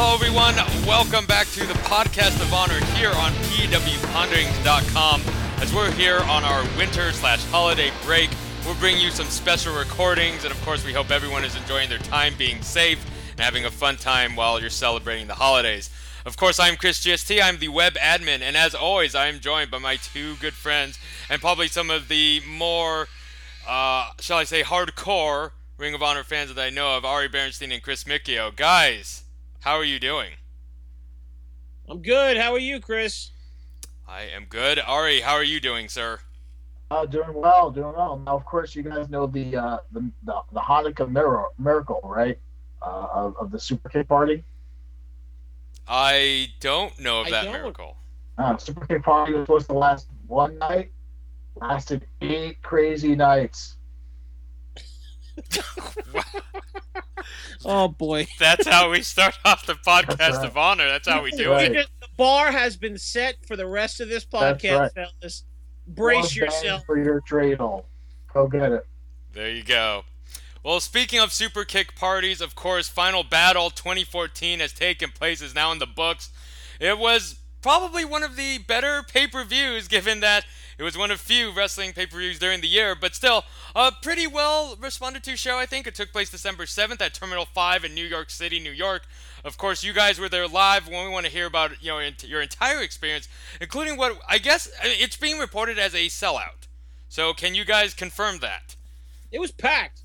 Hello, everyone. Welcome back to the Podcast of Honor here on pwponderings.com. As we're here on our winter/holiday break, we'll bring you some special recordings, and of course, we hope everyone is enjoying their time, being safe, and having a fun time while you're celebrating the holidays. Of course, I'm Chris GST. I'm the web admin, and as always, I am joined by my two good friends, and probably some of the more, shall I say, hardcore Ring of Honor fans that I know of, Ari Berenstein and Chris Micchio. Guys, how are you doing? I'm good. How are you, Chris? I am good. Ari, how are you doing, sir? Doing well, doing well. Now, of course, you guys know the Hanukkah miracle, right? Of the Super Kick Party. I don't know of that don't. miracle. Super Kick Party was supposed to last one night, lasted 8 crazy nights. Oh boy, That's how we start off the Podcast right. of Honor. That's how we do Right. it. the bar has been set for the rest of this That's podcast, right. fellas. Brace One bang yourself. for your dreidel. Go get it. There you go. Well, speaking of Super Kick parties, of course, Final Battle 2014 has taken place, is now in the books. It was probably one of the better pay-per-views, given that it was one of few wrestling pay-per-views during the year, but still, a pretty well responded to show, I think. It took place December 7th at Terminal 5 in New York City, New York. Of course, you guys were there live when we want to hear about, your entire experience, including what, I guess, it's being reported as a sellout. So, can you guys confirm that? It was packed.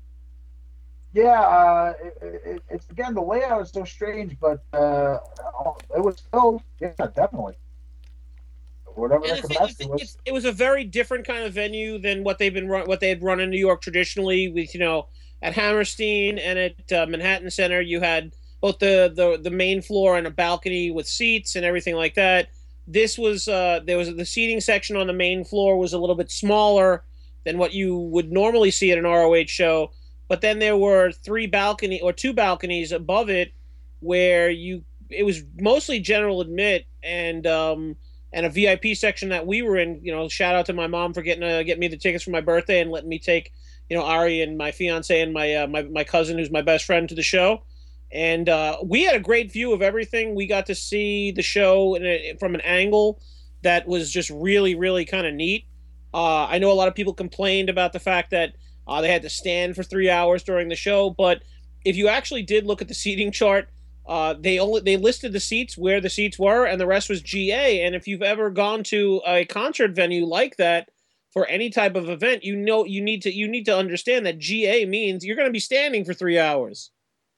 Yeah, it's again, the layout is so strange, but it was filled. Yeah, definitely. Whatever And the the thing capacity is, was. it was a very different kind of venue than what they had run in New York traditionally. With at Hammerstein and at Manhattan Center, you had both the main floor and a balcony with seats and everything like that. This was there was the seating section on the main floor was a little bit smaller than what you would normally see at an ROH show. But then there were two balconies above it where it was mostly general admit and a VIP section that we were in. Shout out to my mom for getting me the tickets for my birthday and letting me take Ari and my fiance and my cousin, who's my best friend, to the show. And we had a great view of everything. We got to see the show from an angle that was just really, really kind of neat. I know a lot of people complained about the fact that they had to stand for 3 hours during the show, but if you actually did look at the seating chart, they listed the seats where the seats were, and the rest was GA. And if you've ever gone to a concert venue like that for any type of event, you need to understand that GA means you're going to be standing for 3 hours.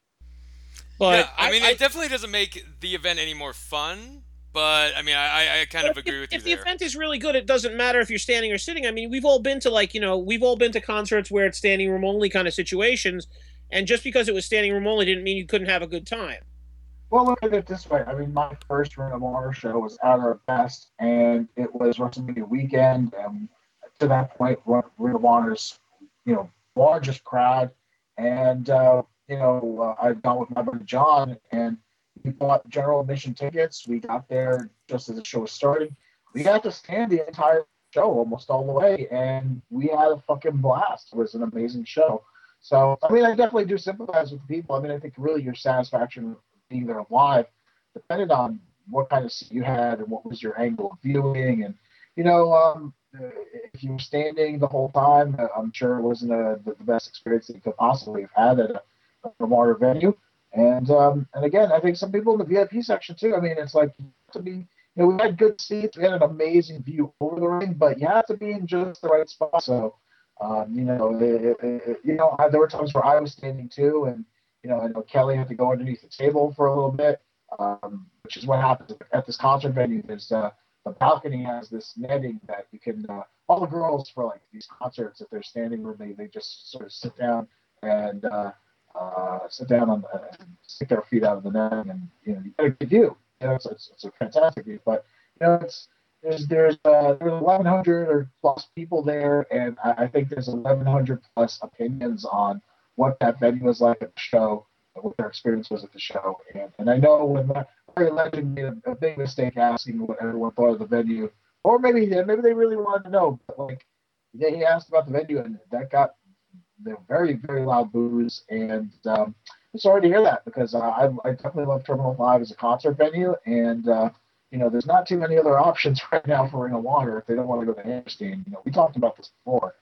But yeah, it definitely doesn't make the event any more fun. But I kind of agree with you there. If the event is really good, it doesn't matter if you're standing or sitting. We've all been to concerts where it's standing room only kind of situations, and just because it was standing room only didn't mean you couldn't have a good time. Well, look at it this way. My first Ring of Honor show was at our best, and it was WrestleMania weekend. And to that point, Ring of Honor's, largest crowd. And, I'd gone with my buddy John, and we bought general admission tickets. We got there just as the show was starting. We got to stand the entire show almost all the way, and we had a fucking blast. It was an amazing show. So, I definitely do sympathize with the people. I think really your satisfaction being there live depended on what kind of seat you had and what was your angle of viewing. And, if you were standing the whole time, I'm sure it wasn't the best experience that you could possibly have had at a water venue. And again, I think some people in the VIP section too. It's like to be, we had good seats, we had an amazing view over the ring, but you have to be in just the right spot. So, there were times where I was standing too, and I know Kelly had to go underneath the table for a little bit, which is what happens at this concert venue. There's the balcony has this netting that you can all the girls for like these concerts, if they're standing room, they just sort of sit down and stick their feet out of the net, and you get a good view. It's a fantastic view, but there's 1,100 or plus people there, and I think there's 1,100 plus opinions on what that venue was like at the show, and what their experience was at the show. And I know when Larry Legend made a big mistake asking what everyone thought of the venue, or maybe they really wanted to know, but he asked about the venue, and that got the very, very loud boos. And sorry to hear that because I definitely love Terminal 5 as a concert venue. And, there's not too many other options right now for Ring of Honor if they don't want to go to Hammerstein. We talked about this before.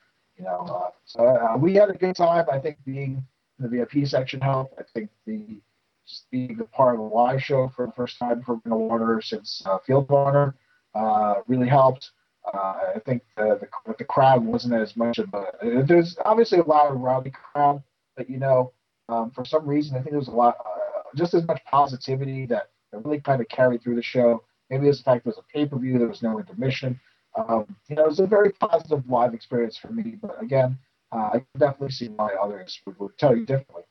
So we had a good time. I think being in the VIP section helped. I think just being a part of a live show for the first time for Ring of Honor since Field of Honor really helped. I think the crowd wasn't as much of there's obviously a lot of rowdy crowd, but for some reason I think there was a lot, just as much positivity that really kind of carried through the show. Maybe it's the fact there was a pay-per-view, there was no intermission. It was a very positive live experience for me, but again, I can definitely see why others would tell you differently.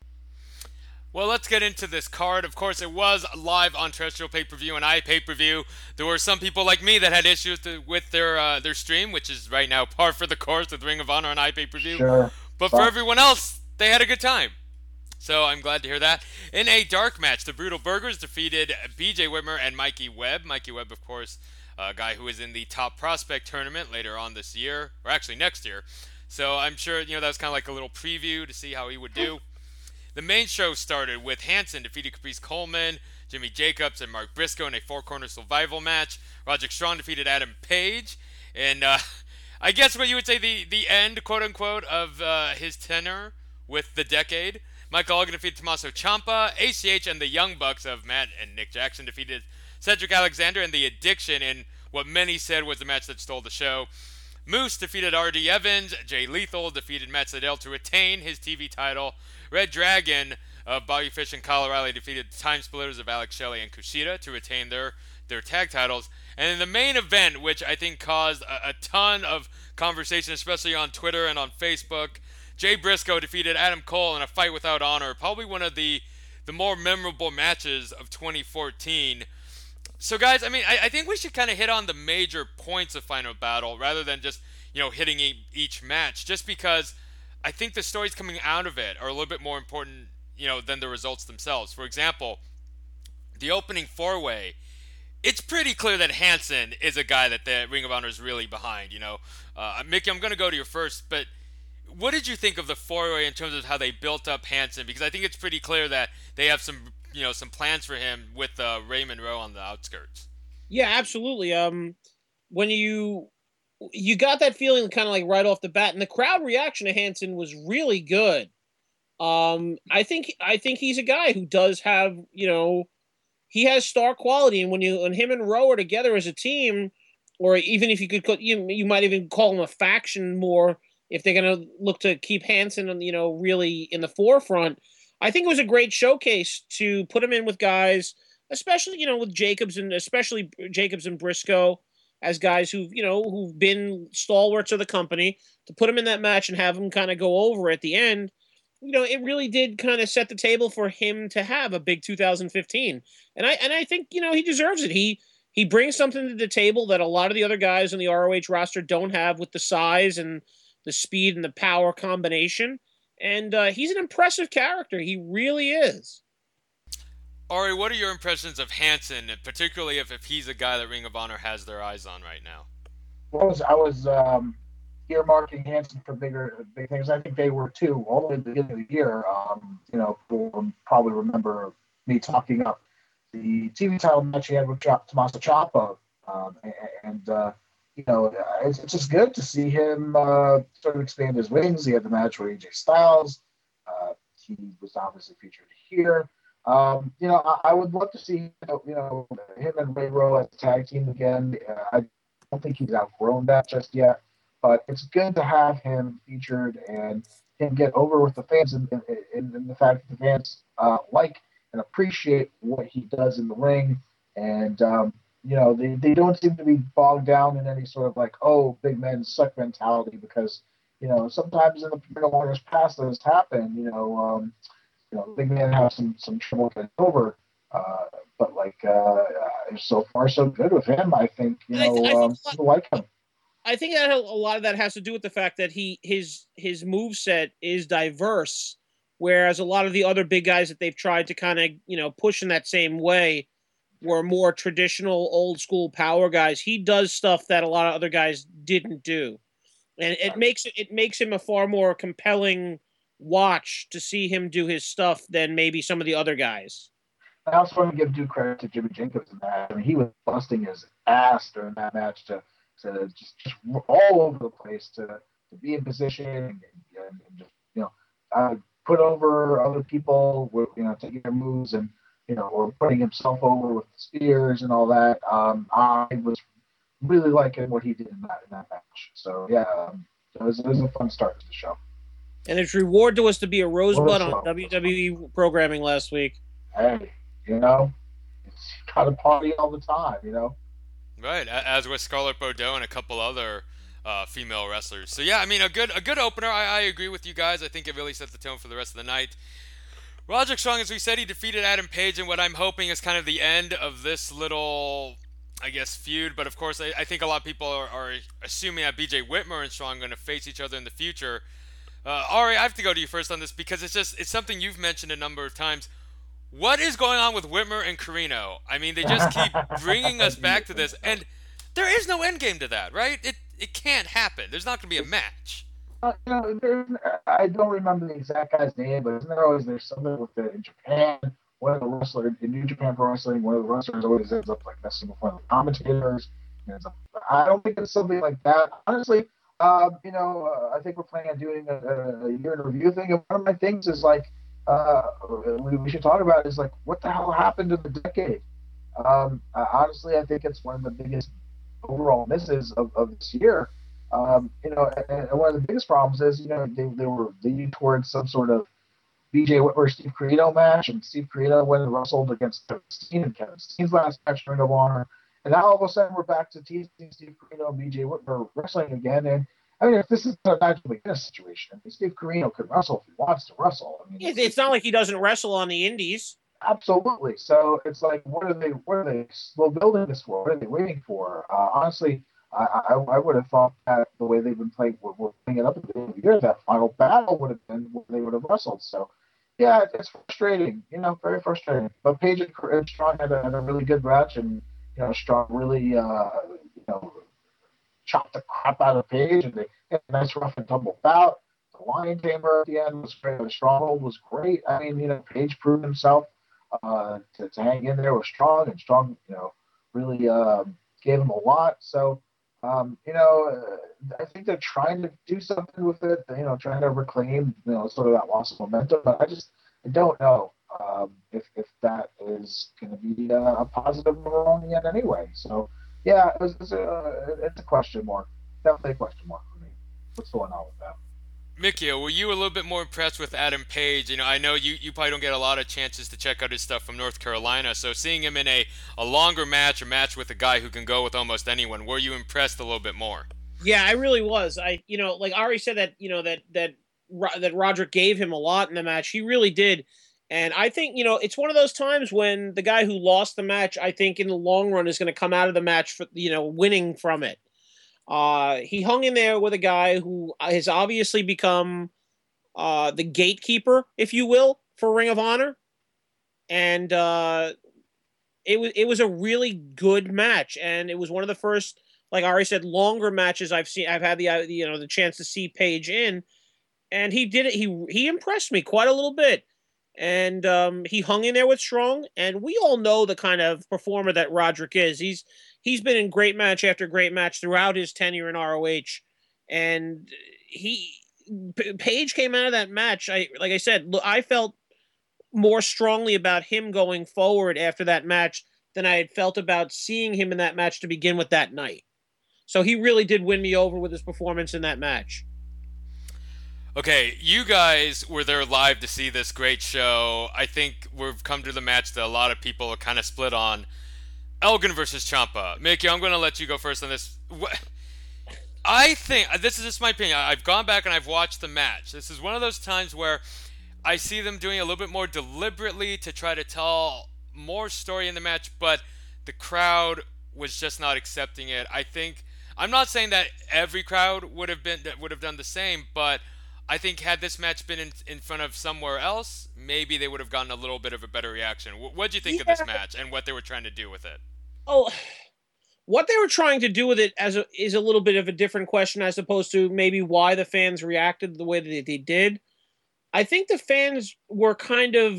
Well, let's get into this card. Of course, it was live on terrestrial pay-per-view and iPay-per-view. There were some people like me that had issues with their stream, which is right now par for the course with Ring of Honor and iPay-per-view. Sure. But for everyone else, they had a good time. So I'm glad to hear that. In a dark match, the Brutal Burgers defeated BJ Whitmer and Mikey Webb. Mikey Webb, of course, a guy who is in the Top Prospect tournament later on this year, or actually next year. So I'm sure, that was kind of like a little preview to see how he would do. The main show started with Hanson defeating Caprice Coleman, Jimmy Jacobs, and Mark Briscoe in a four-corner survival match. Roderick Strong defeated Adam Page. And I guess what you would say the end, quote-unquote, of his tenure with the decade. Michael Elgin defeated Tommaso Ciampa. ACH and the Young Bucks of Matt and Nick Jackson defeated Cedric Alexander and The Addiction in what many said was the match that stole the show. Moose defeated R.D. Evans. Jay Lethal defeated Matt Sydal to retain his TV title. Red Dragon of Bobby Fish and Kyle O'Reilly defeated Time Splitters of Alex Shelley and Kushida to retain their tag titles. And in the main event, which I think caused a ton of conversation, especially on Twitter and on Facebook, Jay Briscoe defeated Adam Cole in a fight without honor. Probably one of the more memorable matches of 2014. So guys, I think we should kind of hit on the major points of Final Battle rather than just, hitting each match. Just because I think the stories coming out of it are a little bit more important, than the results themselves. For example, the opening four-way, it's pretty clear that Hanson is a guy that the Ring of Honor is really behind, Mickey, I'm going to go to you first, but what did you think of the four-way in terms of how they built up Hanson? Because I think it's pretty clear that they have some plans for him with Ray Monroe on the outskirts. Yeah, absolutely. When you got that feeling kind of like right off the bat, and the crowd reaction to Hanson was really good. I think he's a guy who does have, he has star quality, and when him and Rowe are together as a team, or even if you could, you might even call him a faction more if they're going to look to keep Hanson, really in the forefront. I think it was a great showcase to put him in with guys, especially, with Jacobs and Briscoe as guys who've been stalwarts of the company, to put him in that match and have him kind of go over at the end. It really did kind of set the table for him to have a big 2015. And I think, he deserves it. He brings something to the table that a lot of the other guys on the ROH roster don't have, with the size and the speed and the power combination. And he's an impressive character. He really is. Ari, what are your impressions of Hanson, particularly if he's a guy that Ring of Honor has their eyes on right now? Well, I was earmarking Hanson for big things. I think they were too, all the way at the beginning of the year. People probably remember me talking up the TV title match he had with Tommaso Ciampa. It's just good to see him sort of expand his wings. He had the match with AJ Styles. He was obviously featured here. I would love to see, him and Ray Rowe as a tag team again. I don't think he's outgrown that just yet, but it's good to have him featured and him get over with the fans and the fact that the fans like and appreciate what he does in the ring. And, they don't seem to be bogged down in any sort of like, oh, big men suck mentality, because, sometimes in the Ring of Honor's past that has happened, big men have some trouble getting over. But so far so good with him. I think, people like him. I think that a lot of that has to do with the fact that his moveset is diverse, whereas a lot of the other big guys that they've tried to kind of, push in that same way were more traditional, old school power guys. He does stuff that a lot of other guys didn't do. And it makes him a far more compelling watch to see him do his stuff than maybe some of the other guys. I also want to give due credit to Jimmy Jenkins in that. I mean, he was busting his ass during that match to just all over the place to be in position and just put over other people with taking their moves and or putting himself over with the spears and all that. I was really liking what he did in that match. So yeah, it was a fun start to the show. And its reward to us to be a rosebud on WWE programming last week. Hey, it's got to party all the time, Right, as with Scarlett Bordeaux and a couple other female wrestlers. So yeah, I mean, a good opener. I agree with you guys. I think it really sets the tone for the rest of the night. Roderick Strong, as we said, he defeated Adam Page, and what I'm hoping is kind of the end of this little, I guess, feud. But of course, I think a lot of people are assuming that BJ Whitmer and Strong are going to face each other in the future. Ari, I have to go to you first on this because it's something you've mentioned a number of times. What is going on with Whitmer and Carino? I mean, they just keep bringing us back to this, and there is no end game to that, right? It can't happen. There's not going to be a match. I don't remember the exact guy's name, but isn't there always something with in Japan? One of the wrestlers in New Japan Pro Wrestling, one of the wrestlers always ends up like messing with one of the commentators. I don't think it's something like that. Honestly, I think we're planning on doing a year in review thing. And one of my things is like we should talk about is like what the hell happened in the decade. Honestly, I think it's one of the biggest overall misses of this year. And one of the biggest problems is, they were leading towards some sort of BJ Whitmer Steve Corino match, and Steve Corino went and wrestled against Kevin Steen in Kevin Steen's last match during Ring of Honor. And now all of a sudden we're back to teasing Steve Corino and BJ Whitmer wrestling again. And I mean, if this is a naturally good situation, I mean, Steve Corino could wrestle if he wants to wrestle. I mean, it's not like he doesn't wrestle on the indies. Absolutely. So it's like, what are they still building this for? What are they waiting for? Honestly, I would have thought that the way they've been playing, we're playing it up at the end of the year, that final battle would have been where they would have wrestled. So, yeah, it's frustrating, very frustrating. But Page and Strong had a really good match, and Strong really, chopped the crap out of Page, and they had a nice rough and tumble bout. The Lion Tamer at the end was great. The Stronghold was great. I mean, Page proved himself to hang in there with Strong, and Strong, really gave him a lot. So. I think they're trying to do something with it, trying to reclaim, sort of that loss of momentum. But I don't know if that is going to be a positive or wrong yet anyway. So, yeah, it's a question mark. Definitely a question mark for me. What's going on with that? Mikio, were you a little bit more impressed with Adam Page? I know you probably don't get a lot of chances to check out his stuff from North Carolina, so seeing him in a longer match, a match with a guy who can go with almost anyone, were you impressed a little bit more? Yeah, I really was. Like Ari said that, that Roderick gave him a lot in the match. He really did. And I think, it's one of those times when the guy who lost the match, I think in the long run is going to come out of the match for, winning from it. He hung in there with a guy who has obviously become the gatekeeper, if you will, for Ring of Honor, and it was a really good match, and it was one of the first, like Ari said, longer matches I've had the chance to see Page in, and he did it. He impressed me quite a little bit, and he hung in there with Strong, and we all know the kind of performer that Roderick is. He's been in great match after great match throughout his tenure in ROH, and Page came out of that match. Like I said, I felt more strongly about him going forward after that match than I had felt about seeing him in that match to begin with that night. So he really did win me over with his performance in that match. Okay, you guys were there live to see this great show. I think we've come to the match that a lot of people are kind of split on. Elgin versus Ciampa. Mickey, I'm going to let you go first on this. I think, this is just my opinion, I've gone back and I've watched the match. This is one of those times where I see them doing a little bit more deliberately to try to tell more story in the match, but the crowd was just not accepting it. I'm not saying that every crowd would have done the same, but I think had this match been in front of somewhere else, maybe they would have gotten a little bit of a better reaction. What do you think of this match and what they were trying to do with it? Oh, what they were trying to do with it is a little bit of a different question as opposed to maybe why the fans reacted the way that they did. I think the fans were kind of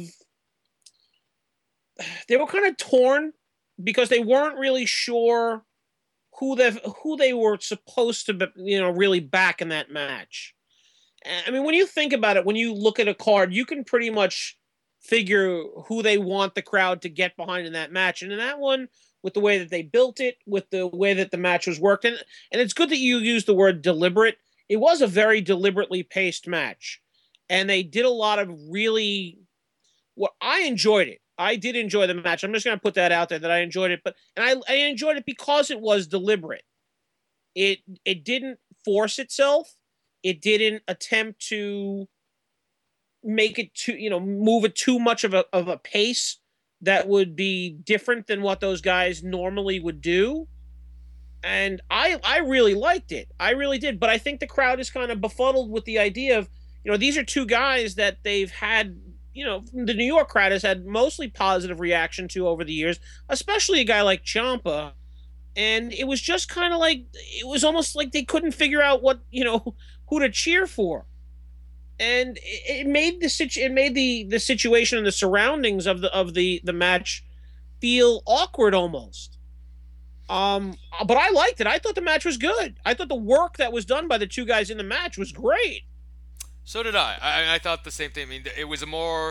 torn because they weren't really sure who they were supposed to be, really back in that match. I mean, when you think about it, when you look at a card, you can pretty much figure who they want the crowd to get behind in that match. And in that one, with the way that they built it, with the way that the match was worked, and it's good that you use the word deliberate. It was a very deliberately paced match. And they did a lot of really, I enjoyed it. I did enjoy the match. I'm just going to put that out there that I enjoyed it, and I enjoyed it because it was deliberate. It didn't force itself. It didn't attempt to make it move it too much of a pace that would be different than what those guys normally would do. And I really liked it. I really did. But I think the crowd is kind of befuddled with the idea of, these are two guys that they've had, the New York crowd has had mostly positive reaction to over the years, especially a guy like Ciampa. And it was just kind of like, it was almost like they couldn't figure out what, who to cheer for. And it made the situation and the surroundings of the match feel awkward almost. But I liked it. I thought the match was good. I thought the work that was done by the two guys in the match was great. So did I. I thought the same thing. I mean, it was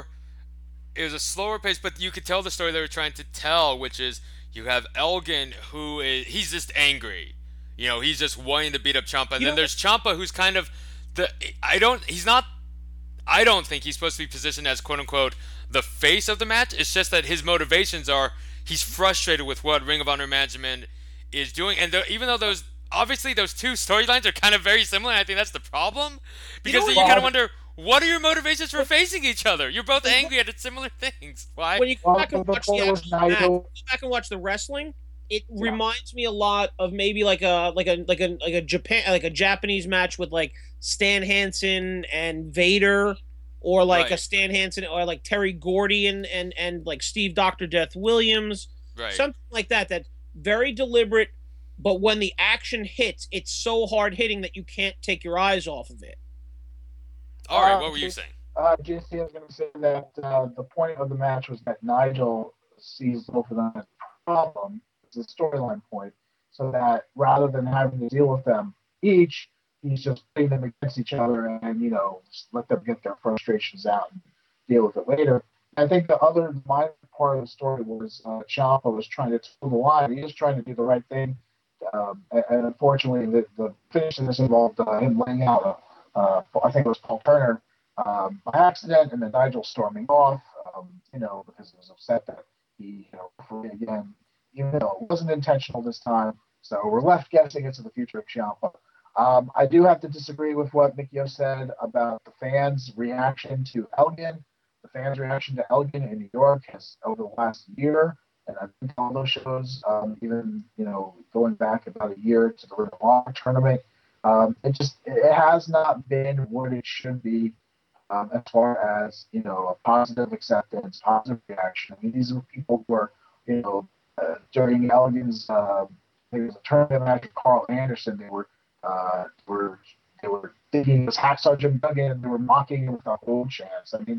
a slower pace, but you could tell the story they were trying to tell, which is you have Elgin, he's just angry. He's just wanting to beat up Ciampa. And then there's Ciampa, who's kind of I don't think he's supposed to be positioned as quote unquote the face of the match. It's just that his motivations are he's frustrated with what Ring of Honor management is doing. And even though those two storylines are kind of very similar, I think that's the problem. Because then you kind of wonder, what are your motivations for facing each other? You're both angry at similar things. Why? When you go back and watch the wrestling, it reminds me a lot of maybe like a Japanese match with like Stan Hansen and Vader, or like a Stan Hansen or like Terry Gordy and like Steve Dr. Death Williams, something like that. That's very deliberate, but when the action hits, it's so hard hitting that you can't take your eyes off of it. All right, what were you saying? JC, I was going to say that the point of the match was that Nigel sees both of them as a problem. It's a storyline point, so that rather than having to deal with them each, he's just putting them against each other and, just let them get their frustrations out and deal with it later. I think the other minor part of the story was Ciampa was trying to toe the line. He was trying to do the right thing. And unfortunately, the finish in this involved him laying out I think it was Paul Turner by accident, and then Nigel storming off, because he was upset that he, refereed again, even though it wasn't intentional this time. So we're left guessing into the future of Ciampa. I do have to disagree with what Mikio said about the fans' reaction to Elgin. The fans' reaction to Elgin in New York has, over the last year, and I think all those shows, even, going back about a year to the Ring of Honor tournament, it has not been what it should be as far as, a positive acceptance, positive reaction. I mean, these are people who are, during Elgin's, I think it was a tournament match with Carl Anderson, they were thinking it was Hacksaw Jim Duggan, and they were mocking him with a whole chance. I mean,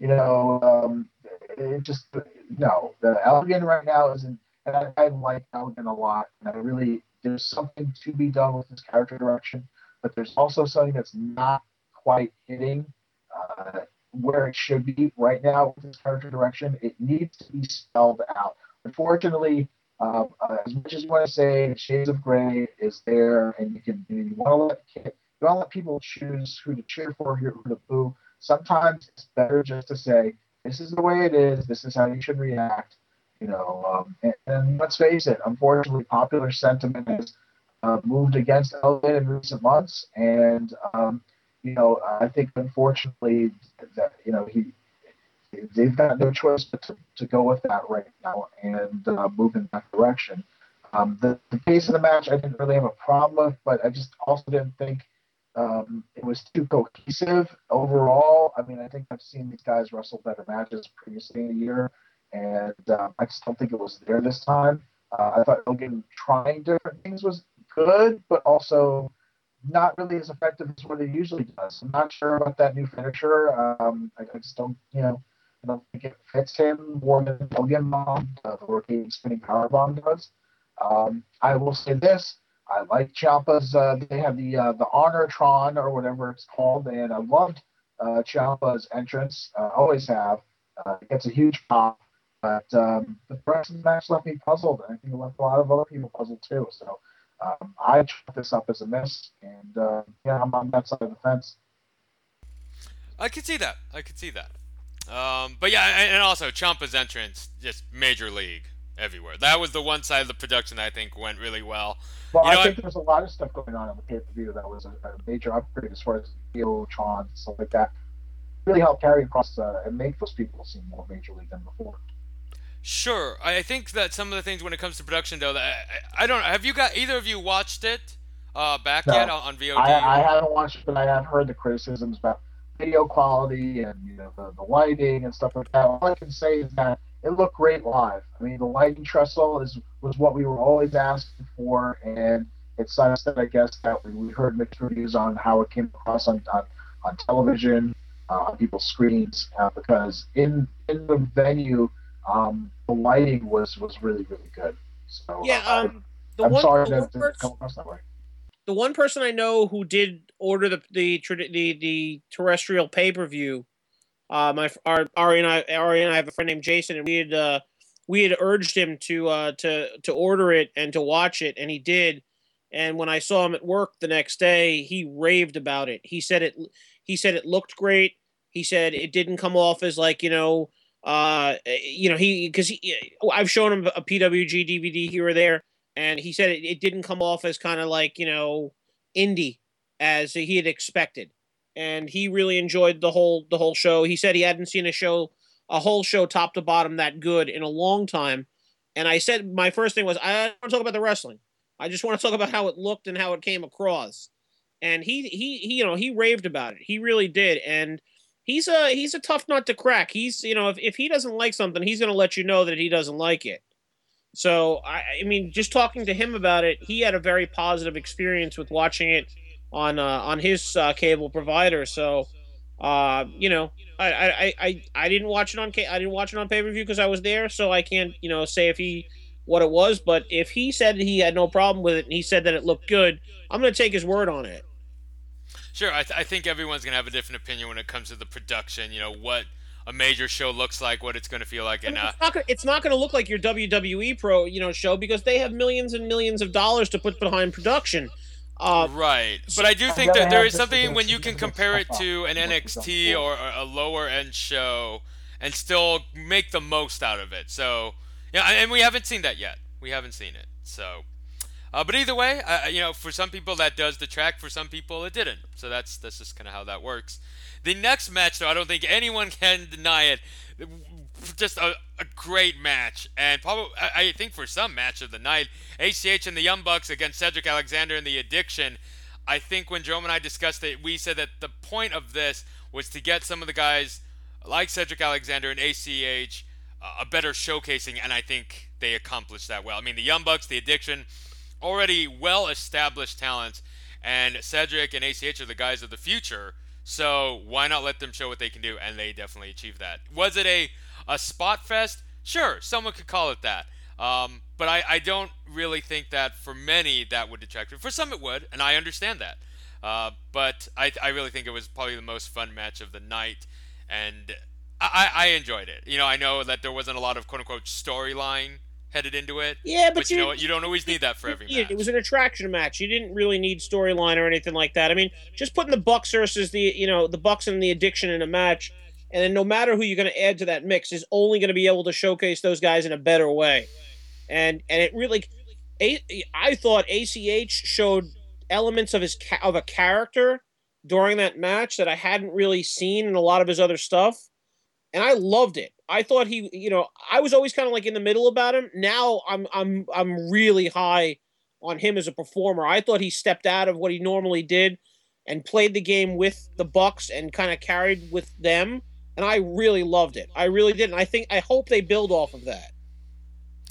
it just, no. The Elgin right now isn't, and I like Elgin a lot, and there's something to be done with his character direction, but there's also something that's not quite hitting where it should be right now with his character direction. It needs to be spelled out. Unfortunately, as much as you want to say Shades of Grey is there, and you want to let people choose who to cheer for, who to boo. Sometimes it's better just to say, this is the way it is, this is how you should react. And let's face it, unfortunately, popular sentiment has moved against Elgin in recent months, and I think unfortunately that they've got no choice but to go with that right now and move in that direction. The pace of the match I didn't really have a problem with, but I just also didn't think it was too cohesive overall. I mean, I think I've seen these guys wrestle better matches previously in the year, and I just don't think it was there this time. I thought Elgin trying different things was good, but also not really as effective as what it usually does. I'm not sure about that new finisher. I just don't, I don't think it fits him more than Podium Bomb, the rotating spinning power bomb does. I will say this: I like Ciampa's. They have the Honortron or whatever it's called, and I loved Ciampa's entrance. Always have. It gets a huge pop, but the rest of the match left me puzzled, and I think it left a lot of other people puzzled too. So I chalk this up as a miss, and I'm on that side of the fence. I could see that. But yeah, and also Ciampa's entrance, just major league everywhere. That was the one side of the production that I think went really well. Well, I think there's a lot of stuff going on the pay-per-view that was a major upgrade as far as Tron and stuff like that. Really helped carry across and make those people seem more major league than before. Sure, I think that some of the things when it comes to production, though, that I don't. Have you got either of you watched it back yet on VOD? I haven't watched it, but I have heard the criticisms about video quality and the lighting and stuff like that. All I can say is that it looked great live. I mean, the lighting trestle was what we were always asking for, and it sucks that I guess that we heard mixed reviews on how it came across on television, on people's screens, because in the venue, the lighting was really, really good. So yeah, I'm sorry that it didn't come across that way. The one person I know who did order the terrestrial pay-per-view, Ari and I have a friend named Jason, and we had urged him to order it and to watch it, and he did. And when I saw him at work the next day, he raved about it. He said it looked great. He said it didn't come off as like I've shown him a PWG DVD here or there, and he said it didn't come off as kind of like indie as he had expected, and he really enjoyed the whole show. He said he hadn't seen a whole show top to bottom that good in a long time. And I said my first thing was I don't want to talk about the wrestling. I just want to talk about how it looked and how it came across. And he raved about it. He really did. And he's a tough nut to crack. He's if he doesn't like something, he's going to let you know that he doesn't like it. So I mean, just talking to him about it, he had a very positive experience with watching it on his cable provider. So I didn't watch it on pay-per-view because I was there, so I can't say what it was. But if he said he had no problem with it and he said that it looked good, I'm going to take his word on it. Sure, I think everyone's going to have a different opinion when it comes to the production, what a major show looks like, what it's going to feel like. And it's not going to look like your WWE show because they have millions and millions of dollars to put behind production. Right, but I do think that there is something when you can compare it to an NXT or a lower-end show and still make the most out of it. So, and we haven't seen that yet. We haven't seen it, so... but either way, for some people that does detract, for some people it didn't. So that's just kind of how that works. The next match, though, I don't think anyone can deny it. Just a great match, and probably I think for some match of the night, ACH and the Young Bucks against Cedric Alexander and the Addiction. I think when Jerome and I discussed it, we said that the point of this was to get some of the guys like Cedric Alexander and ACH a better showcasing, and I think they accomplished that well. I mean, the Young Bucks, the Addiction, already well-established talents, and Cedric and ACH are the guys of the future, so why not let them show what they can do? And they definitely achieved that. Was it a spot fest? Sure, someone could call it that. But I don't really think that for many that would detract. For some it would, and I understand that. But I really think it was probably the most fun match of the night, and I enjoyed it. I know that there wasn't a lot of quote-unquote storyline headed into it. Yeah, but you know what? You don't always need that for every match. It was an attraction match. You didn't really need storyline or anything like that. I mean, just putting the Bucks versus the Bucks and the Addiction in a match, and then no matter who you're going to add to that mix is only going to be able to showcase those guys in a better way. And it really, I thought ACH showed elements of a character during that match that I hadn't really seen in a lot of his other stuff, and I loved it. I thought I was always kind of like in the middle about him. Now I'm really high on him as a performer. I thought he stepped out of what he normally did and played the game with the Bucks and kind of carried with them, and I really loved it. I really did, and I hope they build off of that.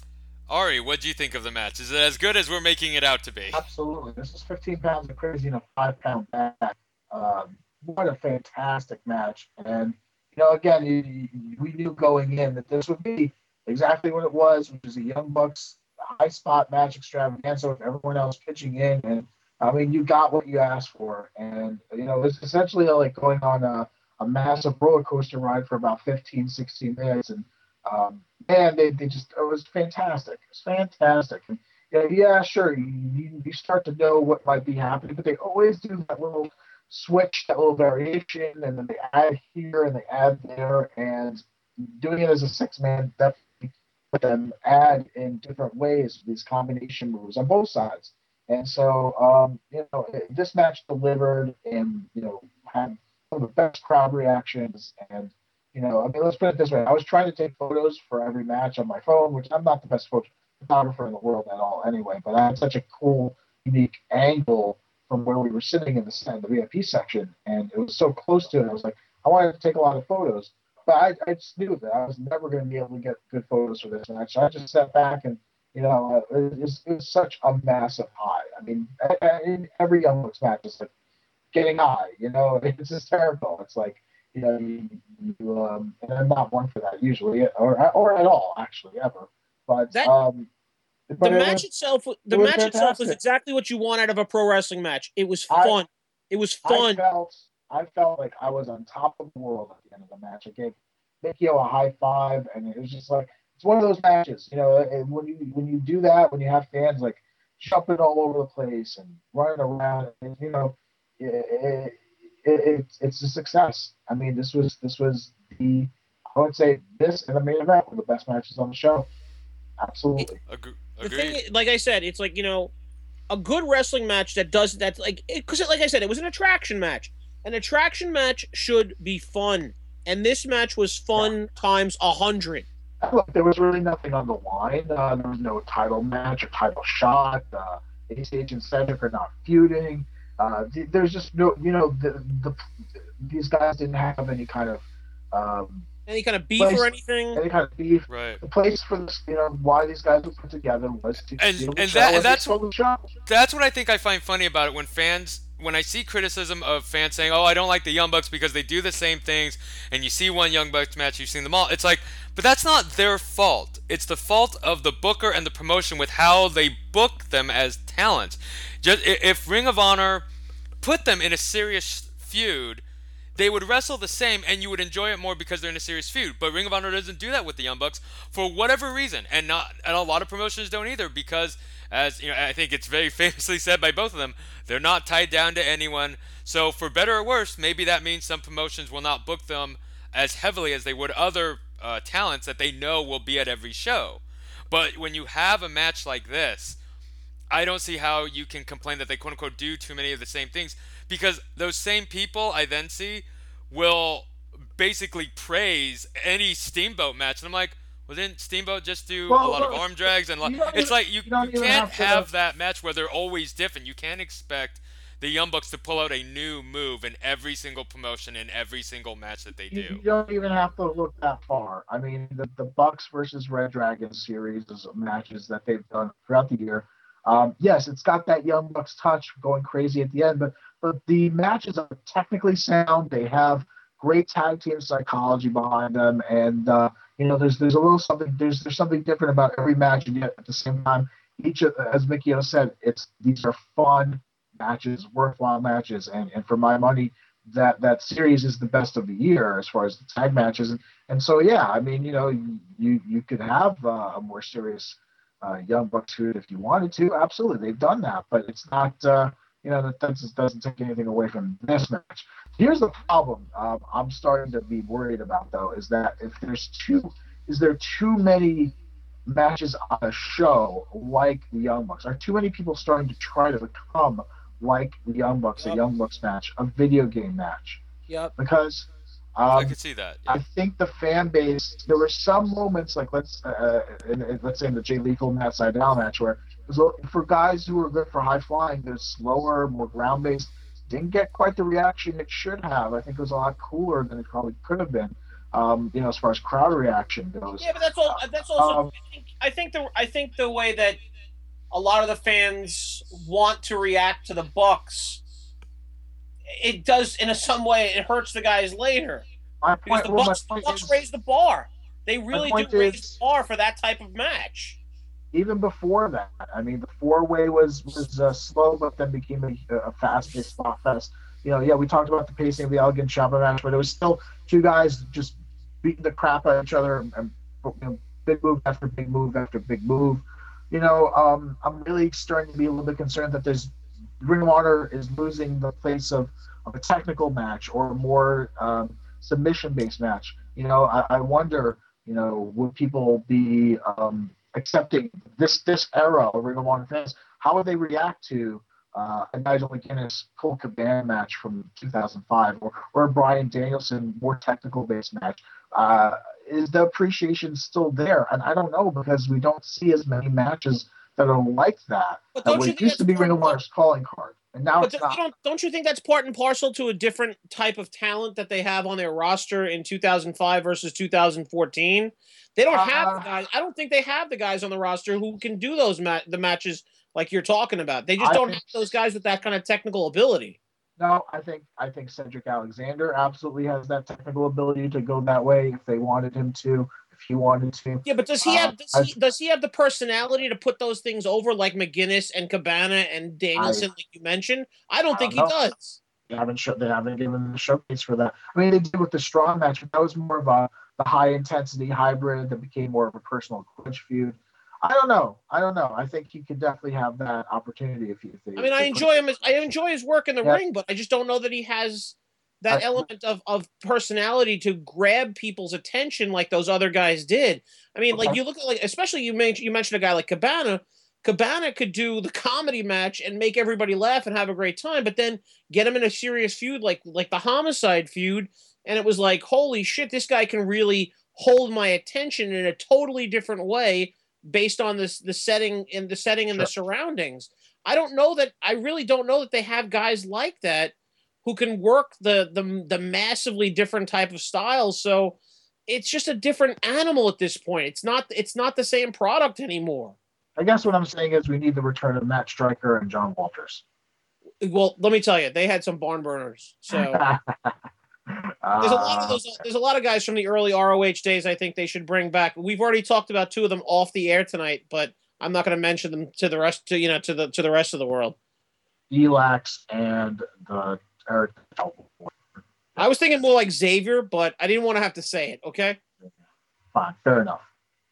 Ari, what do you think of the match? Is it as good as we're making it out to be? Absolutely. This is 15 pounds of crazy in a 5 pound bag. What a fantastic match. And, again, we knew going in that this would be exactly what it was, which is a Young Bucks high spot match extravaganza with everyone else pitching in. And, I mean, you got what you asked for. And, it's essentially like going on a massive roller coaster ride for about 15, 16 minutes. And, man, they just, it was fantastic. It was fantastic. And, yeah, sure, you start to know what might be happening, but they always do that little switch, that little variation, and then they add here and they add there, and doing it as a six-man definitely let them add in different ways these combination moves on both sides. And so, this match delivered and, had some of the best crowd reactions. And, let's put it this way. I was trying to take photos for every match on my phone, which I'm not the best photographer in the world at all anyway, but I had such a cool, unique angle from where we were sitting in the VIP section, and it was so close to it. I was like, I wanted to take a lot of photos, but I just knew that I was never going to be able to get good photos for this match. So I just sat back and, it was such a massive high. I mean, in every Young Bucks match is like getting high, it's hysterical. It's like, and I'm not one for that usually, or at all, actually, ever. But the match itself was exactly what you want out of a pro wrestling match. It was fun. It was fun. I felt like I was on top of the world at the end of the match. I gave Mikio a high five, and it was just like, it's one of those matches, and when you do that, when you have fans like jumping all over the place and running around, and it's a success. I mean, this was I would say this and the main event were the best matches on the show. Absolutely. The thing, like I said, it's like, a good wrestling match that does that, because like I said, it was an attraction match. An attraction match should be fun, and this match was fun times 100. Look, there was really nothing on the line. There was no title match or title shot. ACH and Cedric are not feuding. There's just no, these guys didn't have any kind of beef or anything. Any kind of beef. Right. The place for this, why these guys were put together was to that's what I think I find funny about it when I see criticism of fans saying, "Oh, I don't like the Young Bucks because they do the same things," and you see one Young Bucks match, you've seen them all. It's like, but that's not their fault. It's the fault of the booker and the promotion with how they book them as talents. Just if Ring of Honor put them in a serious feud, they would wrestle the same, and you would enjoy it more because they're in a serious feud. But Ring of Honor doesn't do that with the Young Bucks for whatever reason, and a lot of promotions don't either, because, as I think it's very famously said by both of them, they're not tied down to anyone. So for better or worse, maybe that means some promotions will not book them as heavily as they would other talents that they know will be at every show. But when you have a match like this, I don't see how you can complain that they quote-unquote do too many of the same things, because those same people I then see will basically praise any Steamboat match. And I'm like, well, didn't Steamboat just do a lot of arm drags? And it's like you can't have that match where they're always different. You can't expect the Young Bucks to pull out a new move in every single promotion in every single match that they do. You don't even have to look that far. I mean, the Bucks versus Red Dragon series of matches that they've done throughout the year, yes, it's got that Young Bucks touch going crazy at the end, but the matches are technically sound. They have great tag team psychology behind them, and there's a little something. There's something different about every match, and yet at the same time, as Mikio said, these are fun matches, worthwhile matches, and for my money, that series is the best of the year as far as the tag matches, and so yeah, I mean, you could have a more serious Young Bucks feud if you wanted to. Absolutely, they've done that, but it's not. That just doesn't take anything away from this match. Here's the problem I'm starting to be worried about, though, is that is there too many matches on a show like the Young Bucks? Are too many people starting to try to become like the Young Bucks, a Young Bucks match, a video game match? Yep. Because I can see that. Yeah. I think the fan base, there were some moments, like let's say in the Jay Lethal Matt Sydal match, where for guys who were good for high flying, they're slower, more ground based, didn't get quite the reaction it should have. I think it was a lot cooler than it probably could have been. As far as crowd reaction goes. Yeah, but that's also. I think the way that a lot of the fans want to react to the Bucks, it does in some way it hurts the guys later because the Bucks raise the bar. They really do raise the bar for that type of match. Even before that, I mean, the four-way was slow, but then became a fast-paced spot fest. We talked about the pacing of the Elegant Ciampa match, but it was still two guys just beating the crap out of each other, and big move after big move after big move. I'm really starting to be a little bit concerned that Ring of Honor is losing the place of a technical match or a more submission-based match. I wonder, would people be accepting this era of Ring of Honor fans? How would they react to a Nigel McGuinness Colt Cabana match from 2005 or a Bryan Danielson more technical-based match? Is the appreciation still there? And I don't know, because we don't see as many matches that are like that. But it used to be Ring of Honor's calling card, and now it's not. Don't you think that's part and parcel to a different type of talent that they have on their roster in 2005 versus 2014? They don't have the guys. I don't think they have the guys on the roster who can do those the matches like you're talking about. They just don't have those guys with that kind of technical ability. No, I think Cedric Alexander absolutely has that technical ability to go that way if they wanted him to, if he wanted to. Yeah, but does he have the personality to put those things over like McGuinness and Cabana and Danielson, like you mentioned? I don't think he does. They haven't given him the showcase for that. I mean, they did with the Strong match, but that was more of the high intensity hybrid that became more of a personal grudge feud. I don't know. I think he could definitely have that opportunity if they. I enjoy him. I enjoy his work in the ring, but I just don't know that he has that element of personality to grab people's attention like those other guys did. I mean, like you look at especially you mentioned a guy like Cabana. Cabana could do the comedy match and make everybody laugh and have a great time, but then get him in a serious feud like the Homicide feud, and it was like, holy shit, this guy can really hold my attention in a totally different way based on the setting and the surroundings. I really don't know that they have guys like that who can work the massively different type of styles. So it's just a different animal at this point. It's not the same product anymore. I guess what I'm saying is we need the return of Matt Stryker and John Walters. Well, let me tell you, they had some barn burners. So there's a lot of those. There's a lot of guys from the early ROH days. I think they should bring back. We've already talked about two of them off the air tonight, but I'm not going to mention them to the rest. To the rest of the world. Elax and the Eric. I was thinking more like Xavier, but I didn't want to have to say it. Okay. Fine, fair enough.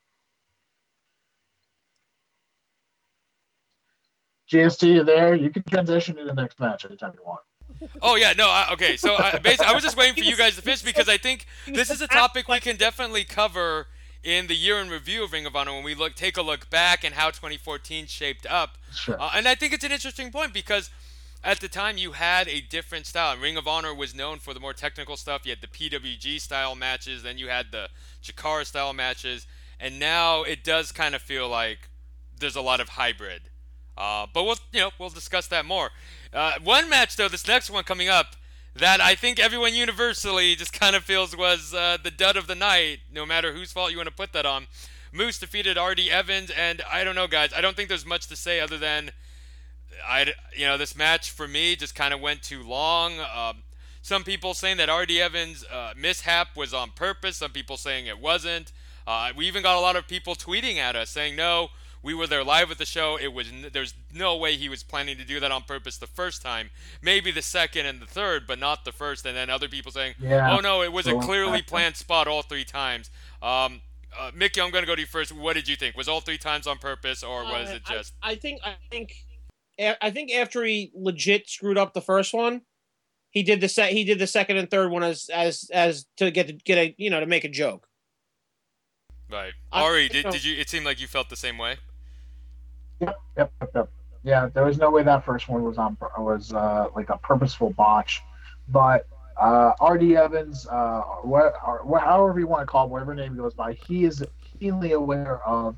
GST, you there? You can transition to the next match anytime you want. Oh, yeah, no, okay. So I was just waiting for you guys to finish because I think this is a topic we can definitely cover in the year in review of Ring of Honor when we take a look back and how 2014 shaped up. Sure. And I think it's an interesting point because at the time you had a different style. Ring of Honor was known for the more technical stuff. You had the PWG style matches, then you had the Chikara style matches, and now it does kind of feel like there's a lot of hybrid. But we'll discuss that more. One match though, this next one coming up, that I think everyone universally just kind of feels was the dud of the night, no matter whose fault you want to put that on. Moose defeated R.D. Evans, and I don't know, guys. I don't think there's much to say other than this match for me just kind of went too long. Some people saying that R.D. Evans' mishap was on purpose. Some people saying it wasn't. We even got a lot of people tweeting at us saying no. We were there live at the show. There's no way he was planning to do that on purpose the first time. Maybe the second and the third, but not the first. And then other people saying, oh, no, it was a clearly planned spot all three times. Mickey, I'm going to go to you first. What did you think? Was all three times on purpose, or was it just... I think after he legit screwed up the first one, he did the second and third one as to to make a joke. Right. Ari, did you? It seemed like you felt the same way. Yep. Yeah, there was no way that first one was like a purposeful botch, but R.D. Evans, however you want to call him, whatever name he goes by, he is keenly aware of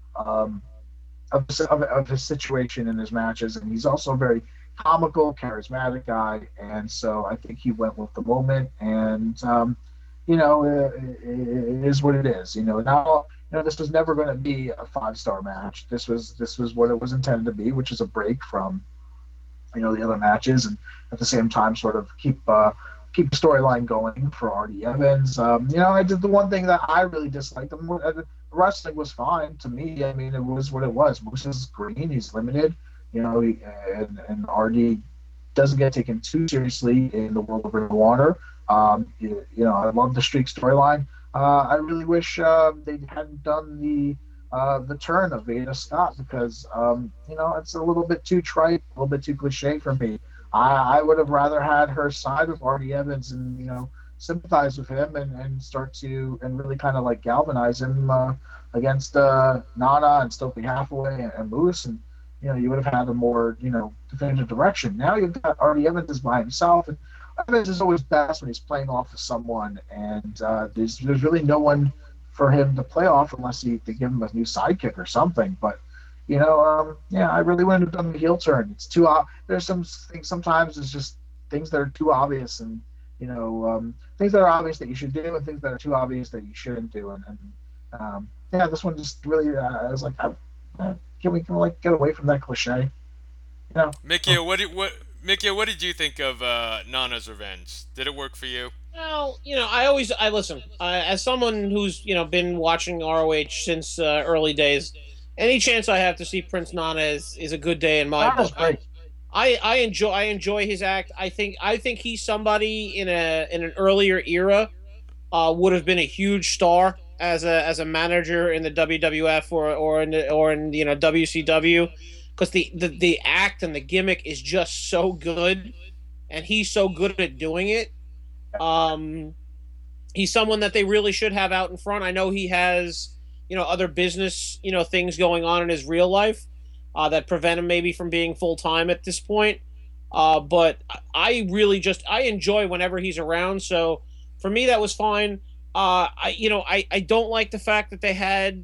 his situation in his matches, and he's also a very comical, charismatic guy, and so I think he went with the moment, and it is what it is. Now this was never going to be a 5-star match. This was what it was intended to be, which is a break from the other matches, and at the same time sort of keep the storyline going for Artie Evans. I did the one thing that I really disliked. The wrestling was fine to me. I mean, it was what it was. Moose is green. He's limited. And Artie doesn't get taken too seriously in the world of Ring of Honor. I love the streak storyline. I really wish they hadn't done the turn of Veda Scott because it's a little bit too trite, a little bit too cliche for me. I would have rather had her side with Artie Evans and sympathize with him and start to and really kind of like galvanize him against Nana and Stokely Hathaway and Moose, and you would have had a more definitive direction. Now you've got Artie Evans is by himself, and Evans is always best when he's playing off of someone, and there's really no one for him to play off unless they give him a new sidekick or something. But I really wouldn't have done the heel turn. It's too there's some things sometimes it's just things that are too obvious, and things that are obvious that you should do, and things that are too obvious that you shouldn't do. And this one just really I was like, can we get away from that cliche? Mickey, what did you think of Nana's Revenge? Did it work for you? Well, I listen. As someone who's been watching ROH since early days, any chance I have to see Prince Nana is a good day in my book. I enjoy his act. I think he's somebody in an earlier era would have been a huge star as a manager in the WWF or in WCW, because the act and the gimmick is just so good, and he's so good at doing it. He's someone that they really should have out in front. I know he has other business things going on in his real life that prevent him maybe from being full time at this point. But I really I enjoy whenever he's around. So for me, that was fine. I don't like the fact that they had,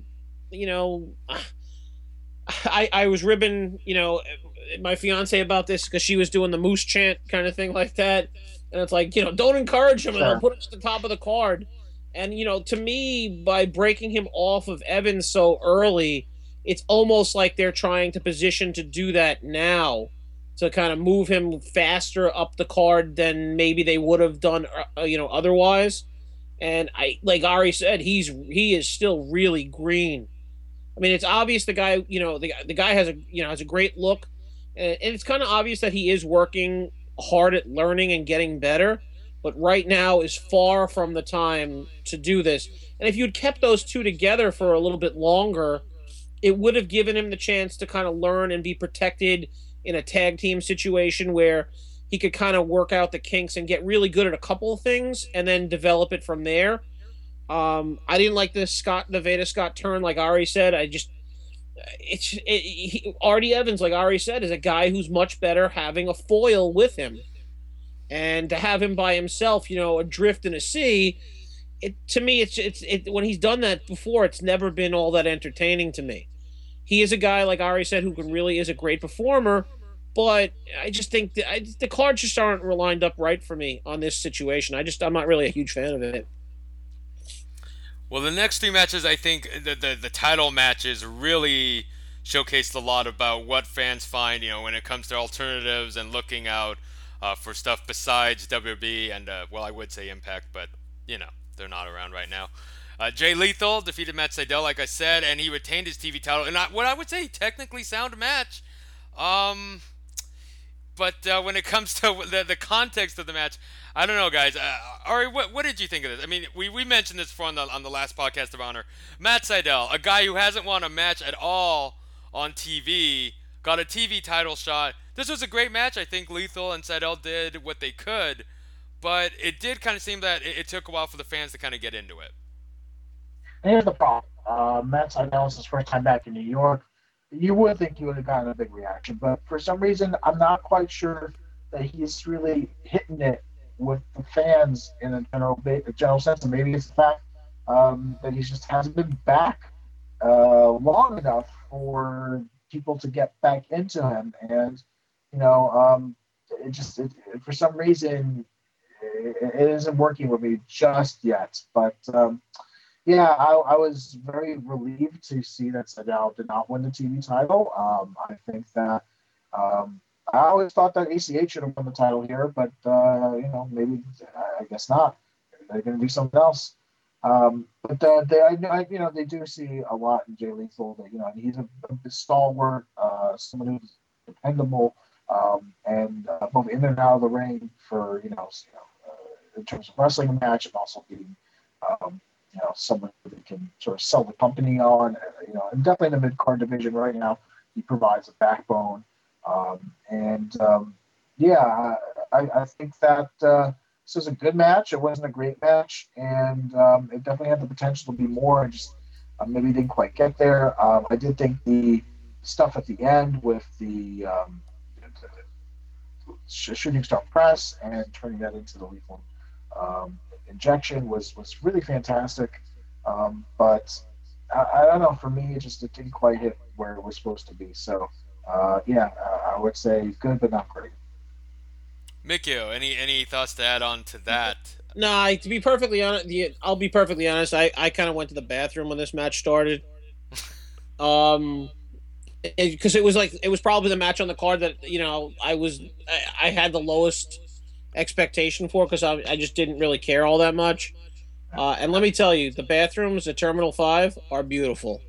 I was ribbing, my fiance about this because she was doing the Moose chant kind of thing like that. And it's like, don't encourage him and they'll put him at the top of the card. And, to me, by breaking him off of Evans so early, it's almost like they're trying to position to do that now to kind of move him faster up the card than maybe they would have done, otherwise. And like Ari said, he is still really green. I mean, it's obvious the guy, the guy has a great look, and it's kind of obvious that he is working hard at learning and getting better, but right now is far from the time to do this. And if you'd kept those two together for a little bit longer, it would have given him the chance to kind of learn and be protected in a tag team situation where he could kind of work out the kinks and get really good at a couple of things and then develop it from there. I didn't like the Veda Scott turn, like Ari said. Artie Evans, like Ari said, is a guy who's much better having a foil with him. And to have him by himself, adrift in a sea, to me, when he's done that before, it's never been all that entertaining to me. He is a guy, like Ari said, who really is a great performer, but I just think the cards just aren't lined up right for me on this situation. I'm not really a huge fan of it. Well, the next three matches, I think the title matches really showcased a lot about what fans find, when it comes to alternatives and looking out for stuff besides WWE and, I would say Impact, but, they're not around right now. Jay Lethal defeated Matt Sydal, like I said, and he retained his TV title in what I would say technically sound match. But when it comes to the context of the match, I don't know, guys. Ari, what did you think of this? I mean, we mentioned this before on the last podcast of Honor. Matt Sydal, a guy who hasn't won a match at all on TV, got a TV title shot. This was a great match. I think Lethal and Sydal did what they could, but it did kind of seem that it took a while for the fans to kind of get into it. Here's the problem. Matt Sydal is his first time back in New York. You would think he would have gotten a big reaction, but for some reason, I'm not quite sure that he's really hitting it with the fans in a general sense. And maybe it's the fact that he just hasn't been back long enough for people to get back into him. And for some reason, it isn't working with me just yet. But Yeah, I was very relieved to see that Seidel did not win the TV title. I think that I always thought that ACH should have won the title here, but maybe I guess not. Maybe they're going to do something else. They do see a lot in Jay Lethal. That he's a stalwart, someone who's dependable, and both in and out of the ring for in terms of wrestling a match and also being someone that can sort of sell the company on. And definitely in the mid card division right now, he provides a backbone. I think that this was a good match. It wasn't a great match, and it definitely had the potential to be more. And just maybe didn't quite get there. I did think the stuff at the end with the shooting star press and turning that into the lethal injection was really fantastic. But I don't know. For me, it didn't quite hit where it was supposed to be. So, I would say good, but not great. Mikio, any thoughts to add on to that? No, to be perfectly honest, I'll be perfectly honest. I kind of went to the bathroom when this match started. Because it was probably the match on the card that I had the lowest expectation for, because I just didn't really care all that much. And let me tell you, the bathrooms at Terminal 5 are beautiful.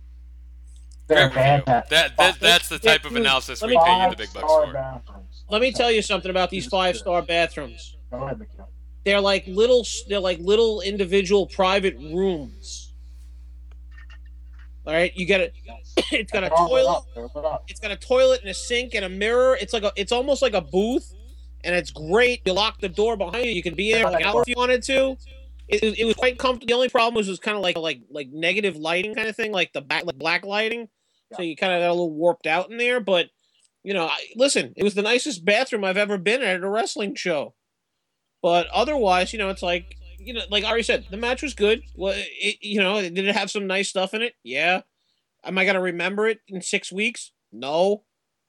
Great review. That's the type of analysis we pay you the big bucks for. Let me tell you something about these 5-star bathrooms. Go ahead, Mikhail. They're like little individual private rooms. All right, you got it. It's got a toilet. It's got a toilet and a sink and a mirror. It's almost like a booth, and it's great. You lock the door behind you. You can be there for an hour if you wanted to. It was quite comfortable. The only problem was kind of like negative lighting kind of thing, like the black lighting. Yeah. So you kind of got a little warped out in there. But listen, it was the nicest bathroom I've ever been at a wrestling show. But otherwise, it's like I already said, the match was good. Well, did it have some nice stuff in it? Yeah. Am I gonna remember it in 6 weeks? No.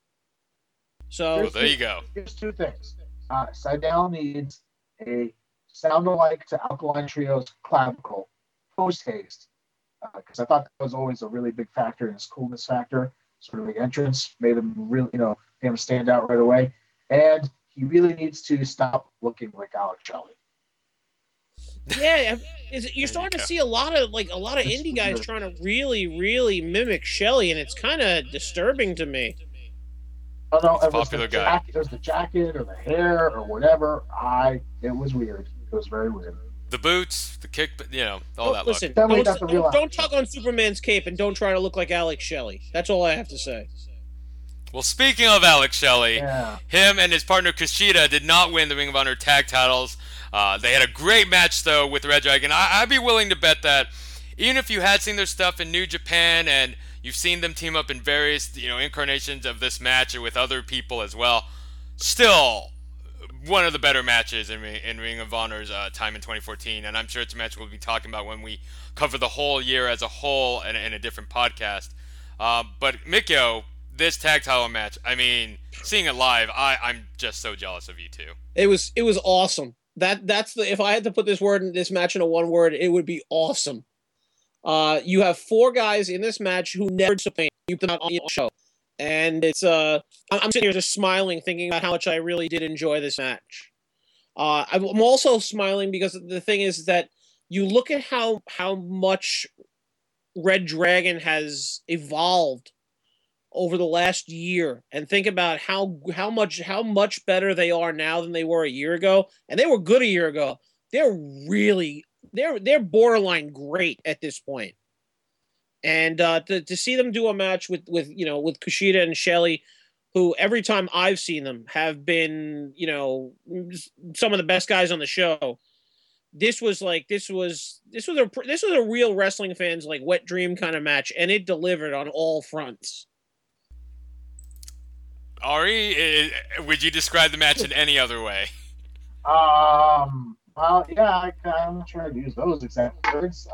So there you go. Here's two things. Seidel needs a sound-alike to Alkaline Trio's Clavicle post-haste, because I thought that was always a really big factor in his coolness factor. Sort of the entrance made him really, made him stand out right away, and he really needs to stop looking like Alex Shelley. Yeah, you're starting to see a lot of indie guys trying to really, really mimic Shelley, and it's kind of disturbing to me. I don't know if it was the jacket or the hair or whatever. It was weird. It was very weird. The boots, the kick, all that. Listen, don't tug on Superman's cape and don't try to look like Alex Shelley. That's all I have to say. Well, speaking of Alex Shelley, yeah. Him and his partner Kushida did not win the Ring of Honor tag titles. They had a great match, though, with Red Dragon. I'd be willing to bet that even if you had seen their stuff in New Japan and you've seen them team up in various incarnations of this match or with other people as well, still one of the better matches in Ring of Honor's time in 2014. And I'm sure it's a match we'll be talking about when we cover the whole year as a whole in a different podcast. But Mikio, this tag title match, seeing it live, I'm just so jealous of you two. It was awesome. That's if I had to put this match into one word, it would be awesome. You have 4 guys in this match who never disappoint. You put them out on the show, and it's I'm sitting here just smiling, thinking about how much I really did enjoy this match. I'm also smiling because the thing is that you look at how much Red Dragon has evolved over the last year, and think about how much better they are now than they were a year ago, and they were good a year ago. They're borderline great at this point. And to see them do a match with Kushida and Shelley, who every time I've seen them have been some of the best guys on the show. This was a real wrestling fans wet dream kind of match, and it delivered on all fronts. Ari, would you describe the match in any other way? Well, yeah, I'm not sure I'd use those exact words.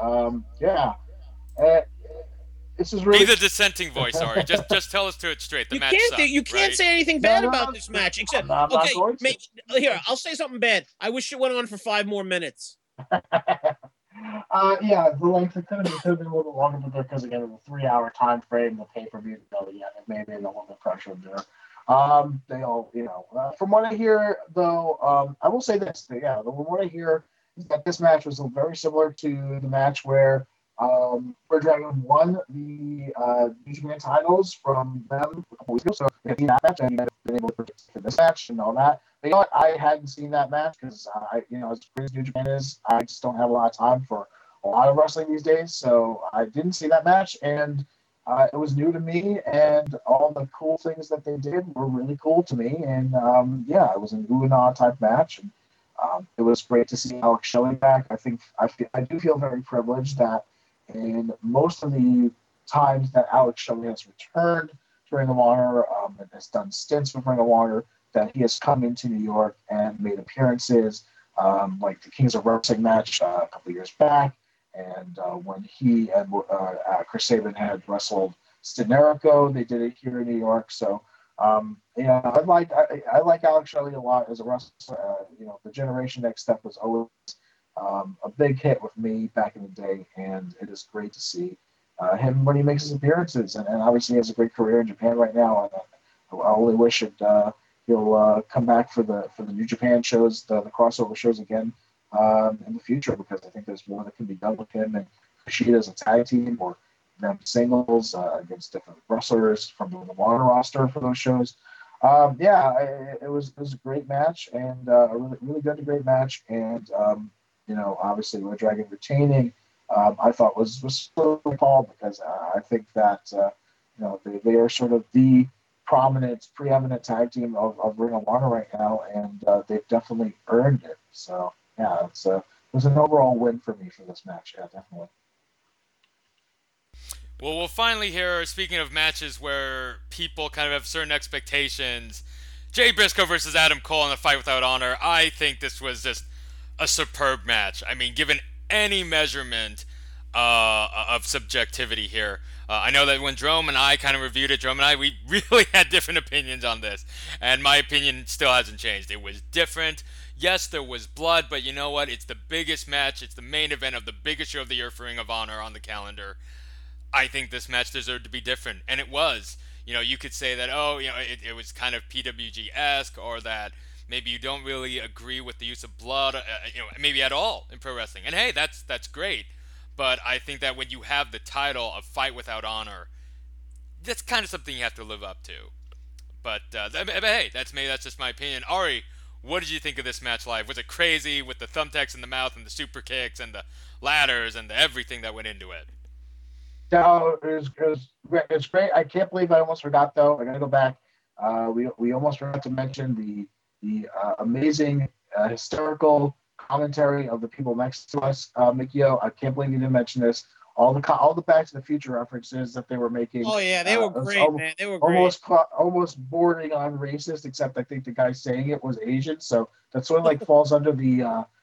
This is really... Be the dissenting voice, Ari. Just tell us to it straight. The match sucked, you can't say anything bad about this match, except here, I'll say something bad. I wish it went on for 5 more minutes. Yeah, the length it could have been a little bit longer, but because again of the 3 hour time frame, the pay per view, yeah, it may have been a little bit pressured there. They all, from what I hear though, I will say this, from what I hear is that this match was very similar to the match where Red Dragon won the New Japan titles from them a couple weeks ago. So we have seen that match and been able to participate in this match and all that. But you know what? I hadn't seen that match because as great as New Japan is, I just don't have a lot of time for a lot of wrestling these days. So I didn't see that match, and it was new to me, and all the cool things that they did were really cool to me. And it was an ooh and ah type match. And it was great to see Alex Shelley back. I do feel very privileged that in most of the times that Alex Shelley has returned to Ring of Honor and has done stints with Ring of Honor, that he has come into New York and made appearances, like the Kings of Wrestling match a couple of years back, and when he and Chris Sabin had wrestled Stenerico, they did it here in New York. So, I like Alex Shelley a lot as a wrestler. The Generation Next Step was always a big hit with me back in the day, and it is great to see him when he makes his appearances. And obviously, he has a great career in Japan right now. And I only wish he'll come back for the New Japan shows, the crossover shows again in the future, because I think there's more that can be done with him and Kushida as a tag team, or them singles against different wrestlers from the Honor roster for those shows. It was a great match, and a really good and great match. And obviously Red Dragon retaining, I thought was sort of called, because I think that they are sort of the preeminent tag team of Ring of Honor right now, and they've definitely earned it. So yeah, it was an overall win for me for this match. Yeah, definitely. Well, we'll finally hear, speaking of matches where people kind of have certain expectations, Jay Briscoe versus Adam Cole in a Fight Without Honor. I think this was just a superb match. I mean, given any measurement of subjectivity here. I know that when Jerome and I kind of reviewed it, we really had different opinions on this. And my opinion still hasn't changed. It was different. Yes, there was blood, but you know what? It's the biggest match. It's the main event of the biggest show of the year for Ring of Honor on the calendar. I think this match deserved to be different, and it was. You could say that, it was kind of PWG-esque, or that maybe you don't really agree with the use of blood, maybe at all in pro wrestling. And hey, that's great. But I think that when you have the title of Fight Without Honor, that's kind of something you have to live up to. But hey, that's just my opinion. Ari, what did you think of this match live? Was it crazy with the thumbtacks in the mouth and the super kicks and the ladders and everything that went into it? No, it's great. I can't believe I almost forgot, though. I got to go back. We almost forgot to mention the amazing hysterical commentary of the people next to us, Mikio. I can't believe you didn't mention this. All the Back to the Future references that they were making. Oh yeah, they were great, man. They were great. Almost bordering on racist, except I think the guy saying it was Asian, so that sort of like falls under the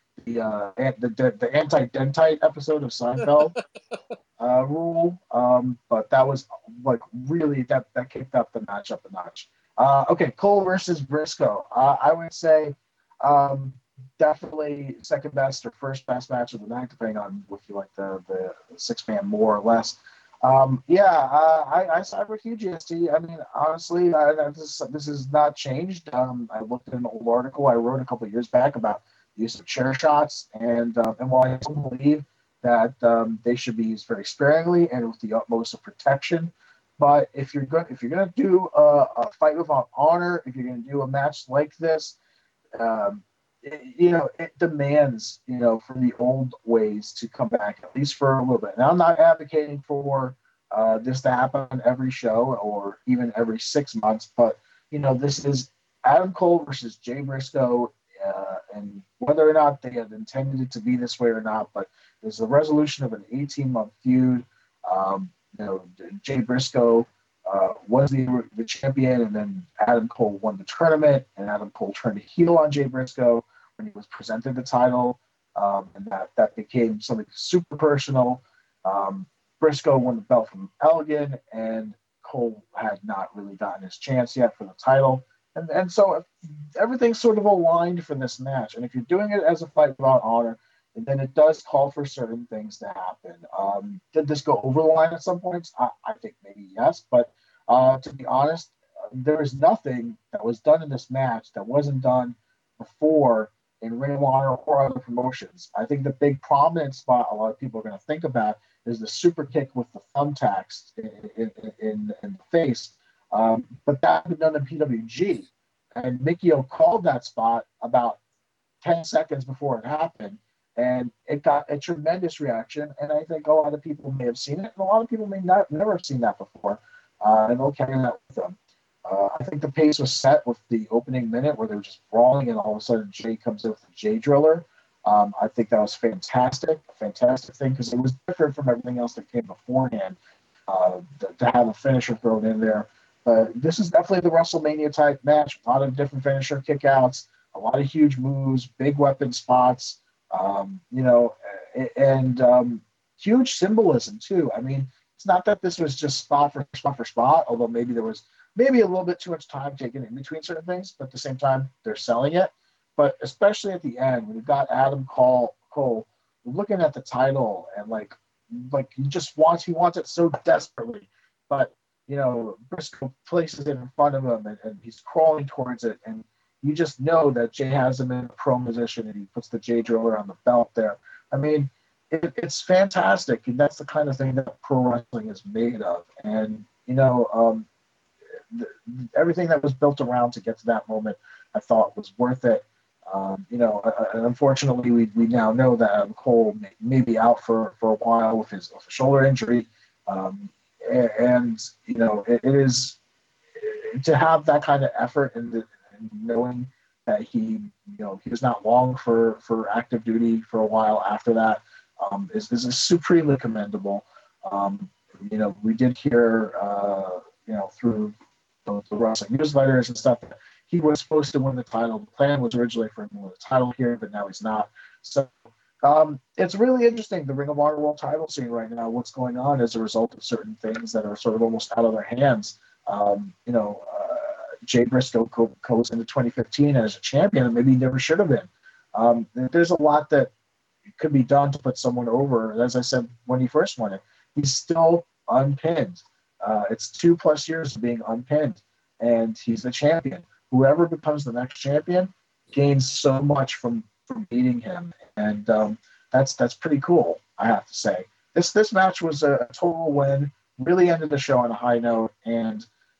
anti-dentite episode of Seinfeld rule. But that was like really that kicked up the match up a notch. Okay, Cole versus Briscoe. I would say definitely second best or first best match of the night, depending on if you like the six-man more or less. I side with you, GST. I mean, honestly, this has not changed. I looked at an old article I wrote a couple of years back about the use of chair shots, and while I don't believe that they should be used very sparingly and with the utmost of protection, but if you're going to do a Fight Without Honor, if you're going to do a match like this, it demands, from the old ways to come back, at least for a little bit. Now, I'm not advocating for this to happen every show or even every 6 months, but, this is Adam Cole versus Jay Briscoe, and whether or not they had intended it to be this way or not, but there's a resolution of an 18-month feud. Jay Briscoe was the champion, and then Adam Cole won the tournament, and Adam Cole turned heel on Jay Briscoe when he was presented the title, and that became something super personal. Briscoe won the belt from Elgin, and Cole had not really gotten his chance yet for the title. And so everything's sort of aligned for this match. And if you're doing it as a Fight Without Honor, then it does call for certain things to happen. Did this go over the line at some points? I think maybe yes, but to be honest, there is nothing that was done in this match that wasn't done before in Ring of Honor or other promotions. I think the big prominent spot a lot of people are going to think about is the super kick with the thumbtacks in the face. But that had been done in PWG. And Mikio called that spot about 10 seconds before it happened. And it got a tremendous reaction. And I think a lot of people may have seen it, and a lot of people may not never have seen that before. And they'll carry that with them. I think the pace was set with the opening minute where they were just brawling, and all of a sudden Jay comes in with the Jay Driller. I think that was fantastic thing, because it was different from everything else that came beforehand to have a finisher thrown in there. But this is definitely the WrestleMania type match. A lot of different finisher kickouts, a lot of huge moves, big weapon spots, and huge symbolism too. I mean, it's not that this was just spot for spot, although maybe there was maybe a little bit too much time taken in between certain things, but at the same time, they're selling it. But especially at the end, when you've got Adam Cole looking at the title and like he wants it so desperately, but Briscoe places it in front of him and he's crawling towards it, and you just know that Jay has him in a prone position and he puts the Jay Driller on the belt there. I mean, it's fantastic, and that's the kind of thing that pro wrestling is made of. And everything that was built around to get to that moment, I thought was worth it. Unfortunately, we now know that Cole may be out for a while with a shoulder injury, it is to have that kind of effort and knowing that he was not long for active duty for a while after that is supremely commendable. We did hear through the wrestling newsletters and stuff that he was supposed to win the title. The plan was originally for him to win the title here, but now he's not. So it's really interesting, the Ring of Honor World title scene right now, what's going on as a result of certain things that are sort of almost out of their hands. Jay Briscoe goes into 2015 as a champion, and maybe he never should have been. There's a lot that could be done to put someone over. As I said, when he first won it, he's still unpinned. It's 2+ years of being unpinned, and he's the champion. Whoever becomes the next champion gains so much from beating him, and that's pretty cool, I have to say. This match was a total win, really ended the show on a high note, and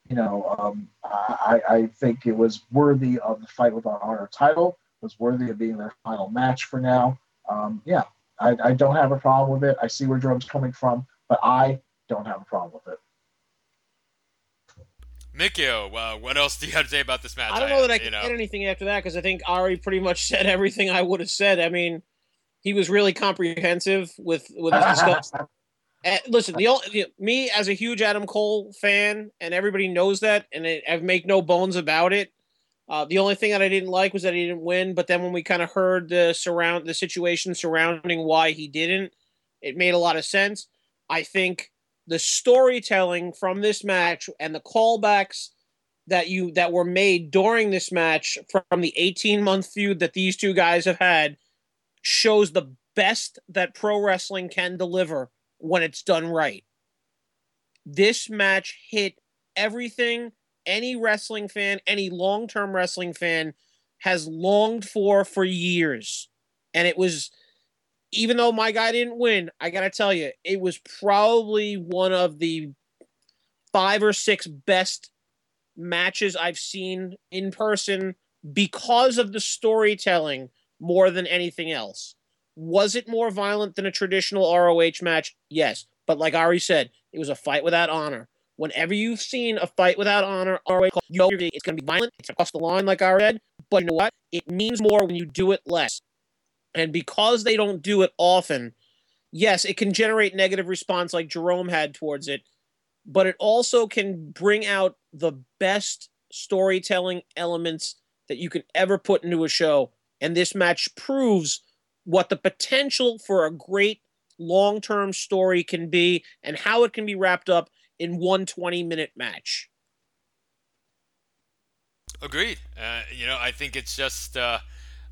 I think it was worthy of the Fight Without Honor title, was worthy of being their final match for now. I don't have a problem with it. I see where Jerome's coming from, but I don't have a problem with it. Mikio, what else do you have to say about this match? I don't know that I can add anything after that, because I think Ari pretty much said everything I would have said. I mean, he was really comprehensive with his discussion. Listen, me as a huge Adam Cole fan, and everybody knows that, and I make no bones about it. The only thing that I didn't like was that he didn't win. But then when we kind of heard the situation surrounding why he didn't, it made a lot of sense. I think the storytelling from this match and the callbacks that were made during this match from the 18-month feud that these two guys have had shows the best that pro wrestling can deliver when it's done right. This match hit everything any wrestling fan, any long-term wrestling fan has longed for years. And it was, even though my guy didn't win, I got to tell you, it was probably one of the 5 or 6 best matches I've seen in person because of the storytelling more than anything else. Was it more violent than a traditional ROH match? Yes. But like Ari said, it was a fight without honor. Whenever you've seen a fight without honor, ROH, you know it's going to be violent. It's across the line, like Ari said. But you know what? It means more when you do it less. And because they don't do it often, yes, it can generate negative response like Jerome had towards it. But it also can bring out the best storytelling elements that you can ever put into a show. And this match proves what the potential for a great long-term story can be and how it can be wrapped up in one 20-minute match. Agreed. I think it's just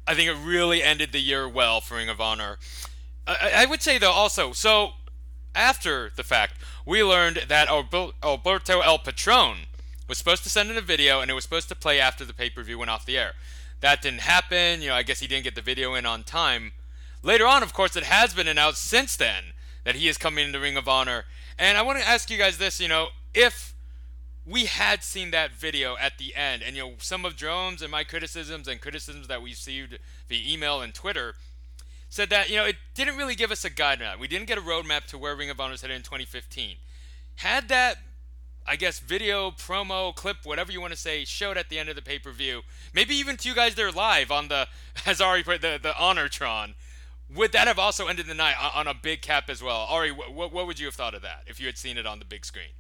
I think it really ended the year well for Ring of Honor. I would say though also, so after the fact, we learned that Alberto El Patron was supposed to send in a video and it was supposed to play after the pay-per-view went off the air. That didn't happen. I guess he didn't get the video in on time. Later on, of course, it has been announced since then that he is coming into Ring of Honor. And I want to ask you guys this, if we had seen that video at the end, and some of Jerome's and my criticisms that we received via email and Twitter said that it didn't really give us a guideline. We didn't get a roadmap to where Ring of Honor is headed in 2015. Had that, I guess, video, promo, clip, whatever you want to say, showed at the end of the pay-per-view, maybe even to you guys there live on the, as Ari put the Honortron, would that have also ended the night on a big cap as well? Ari, what would you have thought of that if you had seen it on the big screen?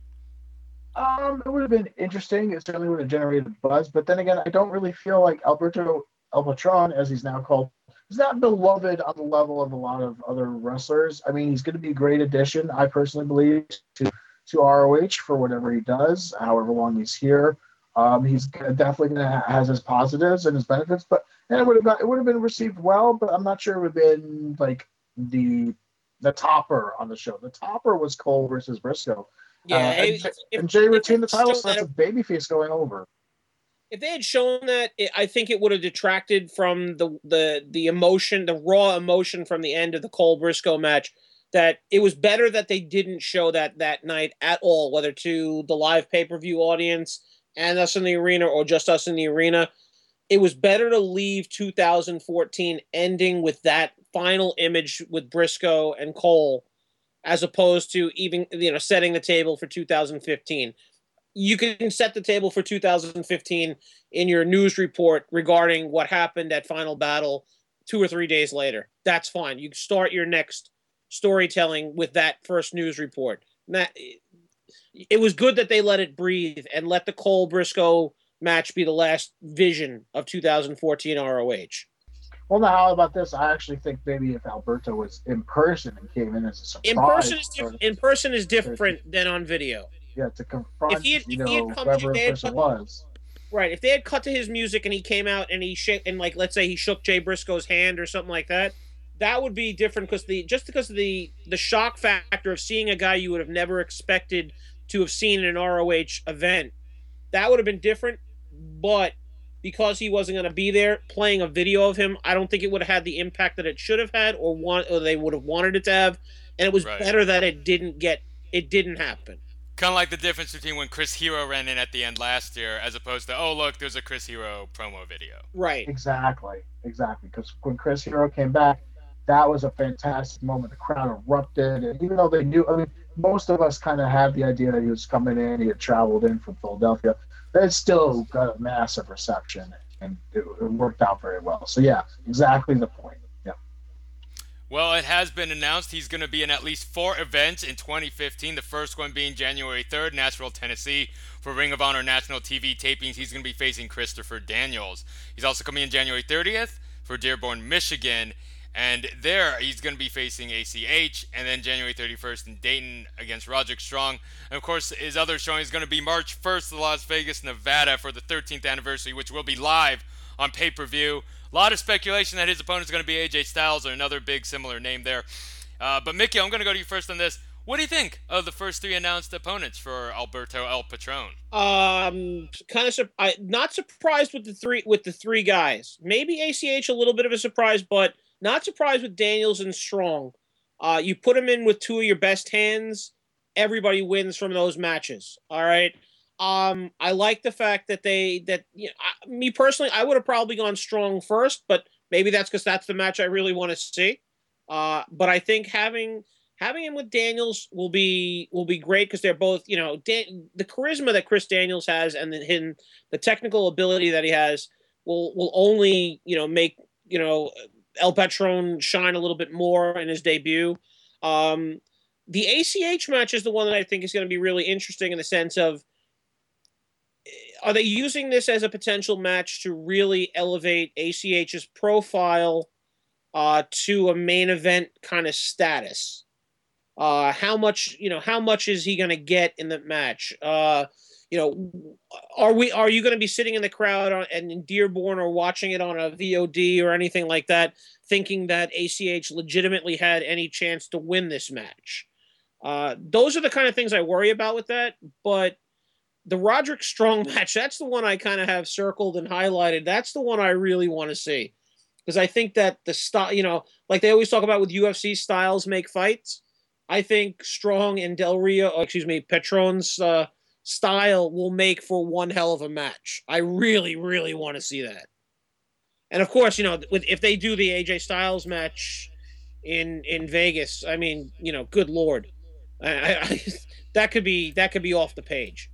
It would have been interesting. It certainly would have generated buzz. But then again, I don't really feel like Alberto El Patron, as he's now called, is not beloved on the level of a lot of other wrestlers. I mean, he's going to be a great addition, I personally believe, to ROH for whatever he does, however long he's here. He's definitely going to has his positives and his benefits, and it would have been received well. But I'm not sure it would have been like the topper on the show. The topper was Cole versus Briscoe. Yeah, and Jay retained the title, so that's a babyface going over. If they had shown that, I think it would have detracted from the emotion, the raw emotion from the end of the Cole Briscoe match. That it was better that they didn't show that night at all, whether to the live pay-per-view audience and us in the arena or just us in the arena. It was better to leave 2014 ending with that final image with Briscoe and Cole, as opposed to even setting the table for 2015. You can set the table for 2015 in your news report regarding what happened at Final Battle 2 or 3 days later. That's fine. You start your next storytelling with that first news report. It was good that they let it breathe and let the Cole Briscoe match be the last vision of 2014 ROH. Well, now how about this? I actually think maybe if Alberto was in person and came in as a surprise. In person is different than on video. Yeah, to confront whoever in person was. Right. If they had cut to his music and he came out and let's say he shook Jay Briscoe's hand or something like that, that would be different because of the shock factor of seeing a guy you would have never expected to have seen in an ROH event. That would have been different, but because he wasn't going to be there, playing a video of him, I don't think it would have had the impact that it should have had or they would have wanted it to have. And it was better that it didn't happen. Kind of like the difference between when Chris Hero ran in at the end last year as opposed to, oh, look, there's a Chris Hero promo video. Right. Exactly. Because when Chris Hero came back, that was a fantastic moment. The crowd erupted. And even though they knew, most of us kind of had the idea that he was coming in. He had traveled in from Philadelphia. But it still got a massive reception, and it worked out very well. So, yeah, exactly the point. Yeah. Well, it has been announced he's going to be in at least 4 events in 2015. The first one being January 3rd, Nashville, Tennessee, for Ring of Honor national TV tapings. He's going to be facing Christopher Daniels. He's also coming in January 30th for Dearborn, Michigan. And there, he's going to be facing ACH, and then January 31st in Dayton against Roderick Strong. And, of course, his other showing is going to be March 1st to Las Vegas, Nevada for the 13th anniversary, which will be live on pay-per-view. A lot of speculation that his opponent is going to be AJ Styles or another big similar name there. But, Mickey, I'm going to go to you first on this. What do you think of the first 3 announced opponents for Alberto El Patron? Not surprised with the three guys. Maybe ACH a little bit of a surprise, but not surprised with Daniels and Strong. You put them in with 2 of your best hands, everybody wins from those matches. All right. I like the fact that me personally, I would have probably gone Strong first, but maybe that's because that's the match I really want to see. But I think having him with Daniels will be great because they're both, the charisma that Chris Daniels has and the technical ability that he has will only, make, El Patron shine a little bit more in his debut. The ACH match is the one that I think is going to be really interesting in the sense of, are they using this as a potential match to really elevate ACH's profile to a main event kind of status? How much is he going to get in the match? are you going to be sitting in the crowd and in Dearborn or watching it on a VOD or anything like that, thinking that ACH legitimately had any chance to win this match? Those are the kind of things I worry about with that. But the Roderick Strong match, that's the one I kind of have circled and highlighted. That's the one I really want to see. Because I think that the style, like they always talk about with UFC, styles make fights. I think Strong and Petron's style will make for one hell of a match. I really, really want to see that. And of course, if they do the AJ Styles match in Vegas, I mean, good Lord, that could be off the page.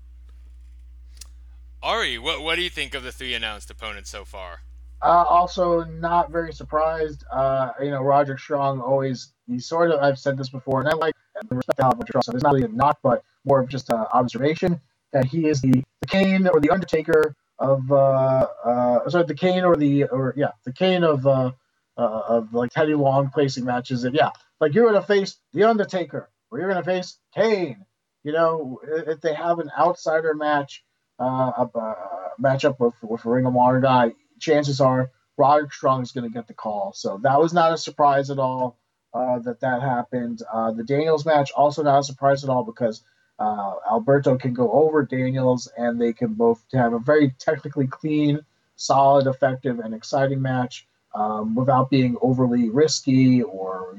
Ari, what do you think of the 3 announced opponents so far? Also, not very surprised. Roderick Strong I've said this before, and I like the respect of Roderick Strong, so there's not really a knock, but more of just an observation that he is the Kane or the Undertaker of, the Kane of like Teddy Long placing matches. And like you're going to face the Undertaker or you're going to face Kane. If they have an outsider match, matchup with a Ring of Honor guy, chances are Roderick Strong is going to get the call. So that was not a surprise at all that happened. The Daniels match, also not a surprise at all because Alberto can go over Daniels and they can both have a very technically clean, solid, effective, and exciting match without being overly risky or,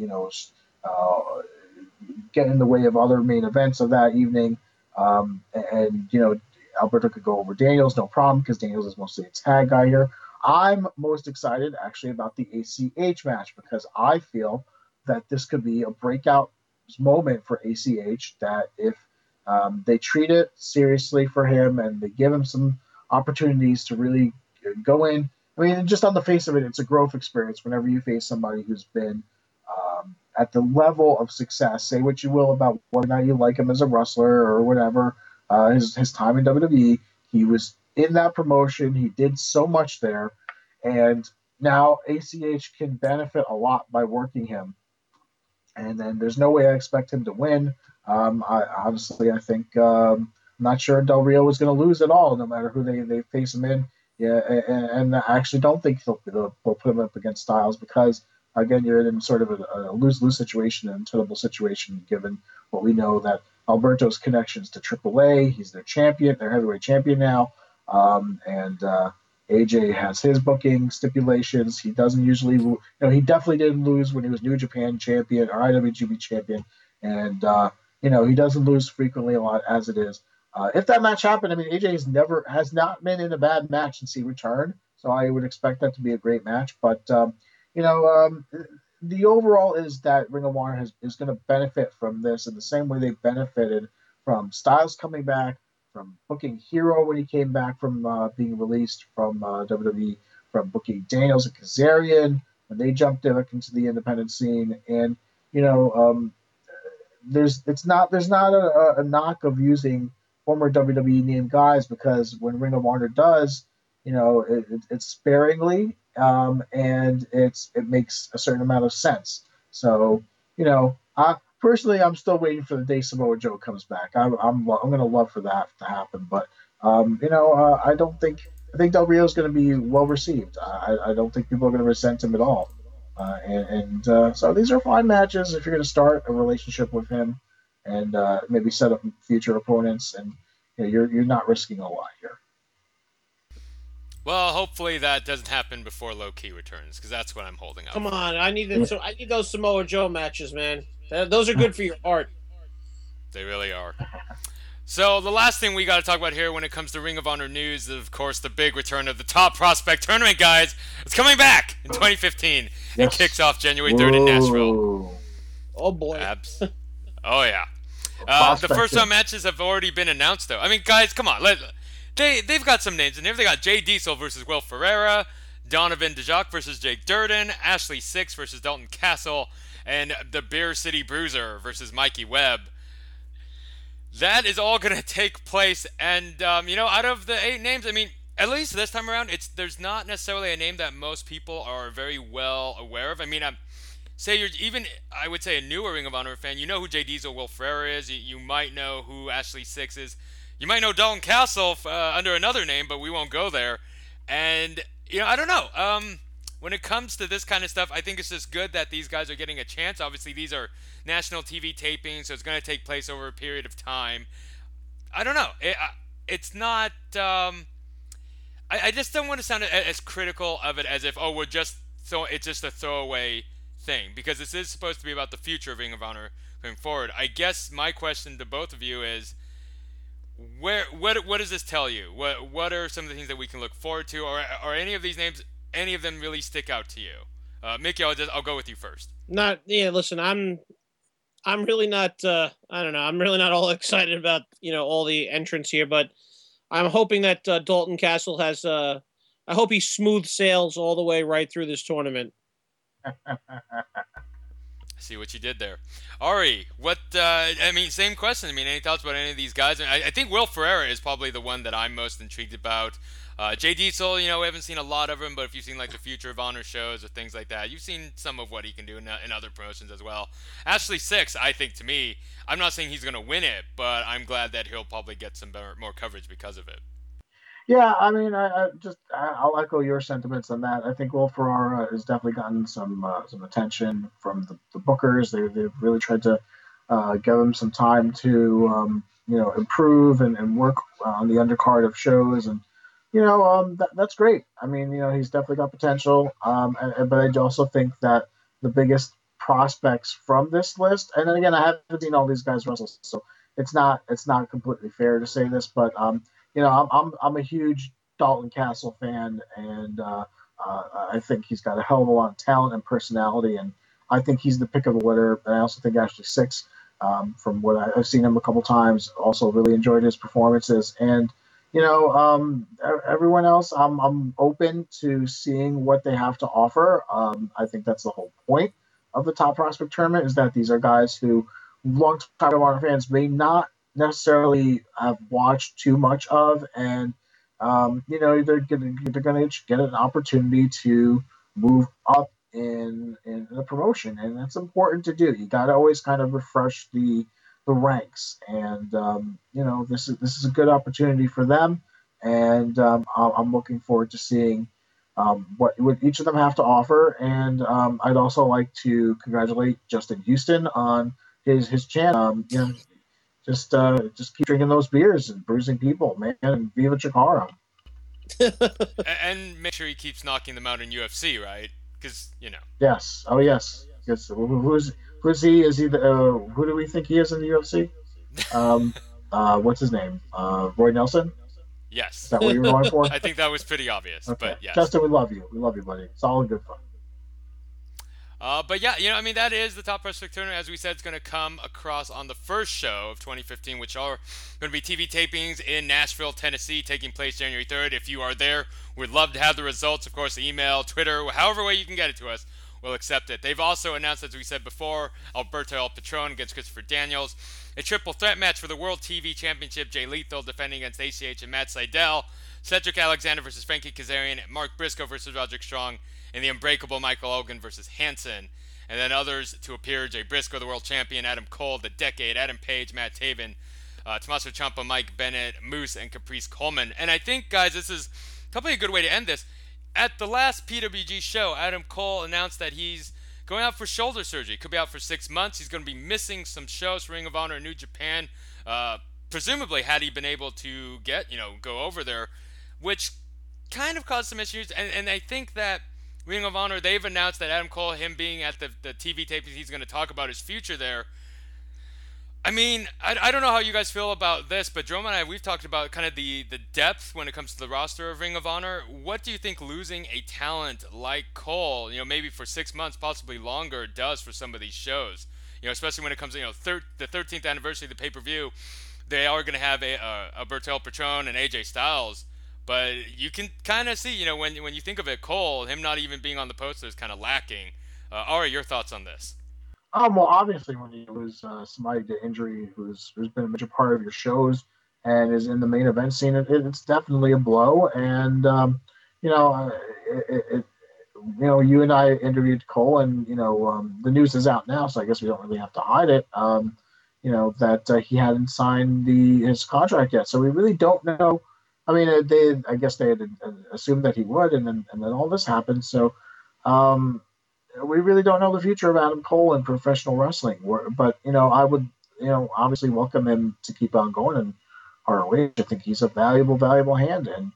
get in the way of other main events of that evening. Alberto could go over Daniels, no problem, because Daniels is mostly a tag guy here. I'm most excited, actually, about the ACH match because I feel that this could be a breakout moment for ACH, that if they treat it seriously for him and they give him some opportunities to really go in. I mean, just on the face of it, it's a growth experience whenever you face somebody who's been at the level of success. Say what you will about whether or not you like him as a wrestler or whatever, his time in WWE, he was in that promotion. He did so much there. And now ACH can benefit a lot by working him. And then there's no way I expect him to win. I think I'm not sure Del Rio is going to lose at all, no matter who they face him in. Yeah, and I actually don't think they'll put him up against Styles because, again, you're in sort of a lose-lose situation, an untenable situation, given what we know that Alberto's connections to AAA. He's their champion, their heavyweight champion now. And AJ has his booking stipulations. He doesn't usually, he definitely didn't lose when he was New Japan champion or IWGP champion. And, he doesn't lose frequently a lot as it is. If that match happened, I mean, AJ has not been in a bad match since he returned. So I would expect that to be a great match. But, the overall is that Ring of Honor is going to benefit from this in the same way they benefited from Styles coming back, from booking Hero when he came back from being released from WWE, from booking Daniels and Kazarian when they jumped back into the independent scene. And, there's not a knock of using former WWE named guys because when Ring of Honor does, it's sparingly and it makes a certain amount of sense. So, I'm still waiting for the day Samoa Joe comes back. I'm going to love for that to happen. But, I think Del Rio is going to be well received. I don't think people are going to resent him at all. So these are fine matches if you're going to start a relationship with him and maybe set up future opponents. And you're not risking a lot here. Well, hopefully that doesn't happen before Low Ki returns, because that's what I'm holding out. Come on, I need those Samoa Joe matches, man. Those are good for your heart. They really are. So the last thing we got to talk about here when it comes to Ring of Honor news is, of course, the big return of the Top Prospect Tournament, guys. It's coming back in 2015. Yes. It kicks off January 3rd in Nashville. Oh, boy. Oh, yeah. The first round matches have already been announced, though. I mean, guys, come on. They've got some names in there. They got Jay Diesel versus Will Ferreira, Donovan Dijak versus Jake Durden, Ashley Six versus Dalton Castle, and the Beer City Bruiser versus Mikey Webb. That is all going to take place, and, out of the 8 names, I mean, at least this time around, there's not necessarily a name that most people are very well aware of. I mean, I would say a newer Ring of Honor fan, you know who Jay Diesel, Will Ferreira is, you might know who Ashley Six is. You might know Dalton Castle under another name, but we won't go there. And I don't know. When it comes to this kind of stuff, I think it's just good that these guys are getting a chance. Obviously, these are national TV tapings, so it's going to take place over a period of time. I don't know. It's not. I just don't want to sound as critical of it as if it's just a throwaway thing, because this is supposed to be about the future of Ring of Honor going forward. I guess my question to both of you is, what does this tell you? What are some of the things that we can look forward to, or are any of these names, any of them really stick out to you? Mickey, I'll go with you first. Listen, I'm really not. I don't know. I'm really not all excited about all the entrants here, but I'm hoping that Dalton Castle has. I hope he smooth sails all the way right through this tournament. See what you did there. Ari, same question. Any thoughts about any of these guys? I think Will Ferreira is probably the one that I'm most intrigued about. Jay Diesel, we haven't seen a lot of him, but if you've seen like the Future of Honor shows or things like that, you've seen some of what he can do in other promotions as well. Ashley Six, I think, to me, I'm not saying he's going to win it, but I'm glad that he'll probably get some more coverage because of it. Yeah, I'll echo your sentiments on that. I think Will Ferrara has definitely gotten some attention from the bookers. They've really tried to give him some time to improve and work on the undercard of shows, and that's great. He's definitely got potential. But I also think that the biggest prospects from this list, and then again, I haven't seen all these guys wrestle, so it's not completely fair to say this, but I'm a huge Dalton Castle fan, and I think he's got a hell of a lot of talent and personality, and I think he's the pick of the litter. And I also think Ashley Six, from what I've seen him a couple times, also really enjoyed his performances. And everyone else, I'm open to seeing what they have to offer. I think that's the whole point of the Top Prospect Tournament, is that these are guys who long-time Honor fans may not necessarily have watched too much of, and they're gonna get an opportunity to move up in the promotion, and that's important to do. You got to always kind of refresh the ranks, and this is a good opportunity for them, and I'm looking forward to seeing what each of them have to offer. And I'd also like to congratulate Justin Houston on his chance. Just keep drinking those beers and bruising people, man, and Viva Chikara. And make sure he keeps knocking them out in UFC, right? Because Yes. Oh yes. Yes. Who's he? Is he the? Who do we think he is in the UFC? What's his name? Roy Nelson. Yes. Is that what you were going for? I think that was pretty obvious. Okay. But yes. Justin, we love you. We love you, buddy. It's all in good fun. But yeah, that is the Top Prospect Tournament. As we said, it's going to come across on the first show of 2015, which are going to be TV tapings in Nashville, Tennessee, taking place January 3rd. If you are there, we'd love to have the results. Of course, email, Twitter, however way you can get it to us, we'll accept it. They've also announced, as we said before, Alberto El Patron against Christopher Daniels, a triple threat match for the World TV Championship, Jay Lethal defending against ACH and Matt Sydal, Cedric Alexander versus Frankie Kazarian, Mark Briscoe versus Roderick Strong, and the unbreakable Michael Elgin versus Hansen. And then others to appear: Jay Briscoe, the world champion; Adam Cole, the Decade; Adam Page; Matt Taven; Tommaso Ciampa; Mike Bennett; Moose; and Caprice Coleman. And I think, guys, this is probably a good way to end this. At the last PWG show, Adam Cole announced that he's going out for shoulder surgery. Could be out for 6 months. He's going to be missing some shows for Ring of Honor in New Japan. Presumably, had he been able to go over there, which kind of caused some issues. And I think that Ring of Honor, they've announced that Adam Cole, him being at the TV tapings, he's going to talk about his future there. I don't know how you guys feel about this, but Jerome and I, we've talked about kind of the depth when it comes to the roster of Ring of Honor. What do you think losing a talent like Cole, maybe for 6 months, possibly longer, does for some of these shows? Especially when it comes to, the 13th anniversary of the pay-per-view, they are going to have Alberto El Patron and AJ Styles. But you can kind of see, when you think of it, Cole, him not even being on the poster is kind of lacking. Ari, your thoughts on this? Well, obviously, when you lose somebody to injury who's been a major part of your shows and is in the main event scene, it's definitely a blow. And you and I interviewed Cole, and the news is out now, so I guess we don't really have to hide it. that he hadn't signed his contract yet. So we really don't know. I mean, I guess they had assumed that he would, and then all this happened. So um, we really don't know the future of Adam Cole in professional wrestling. But I would obviously welcome him to keep on going in ROH. I think he's a valuable hand, and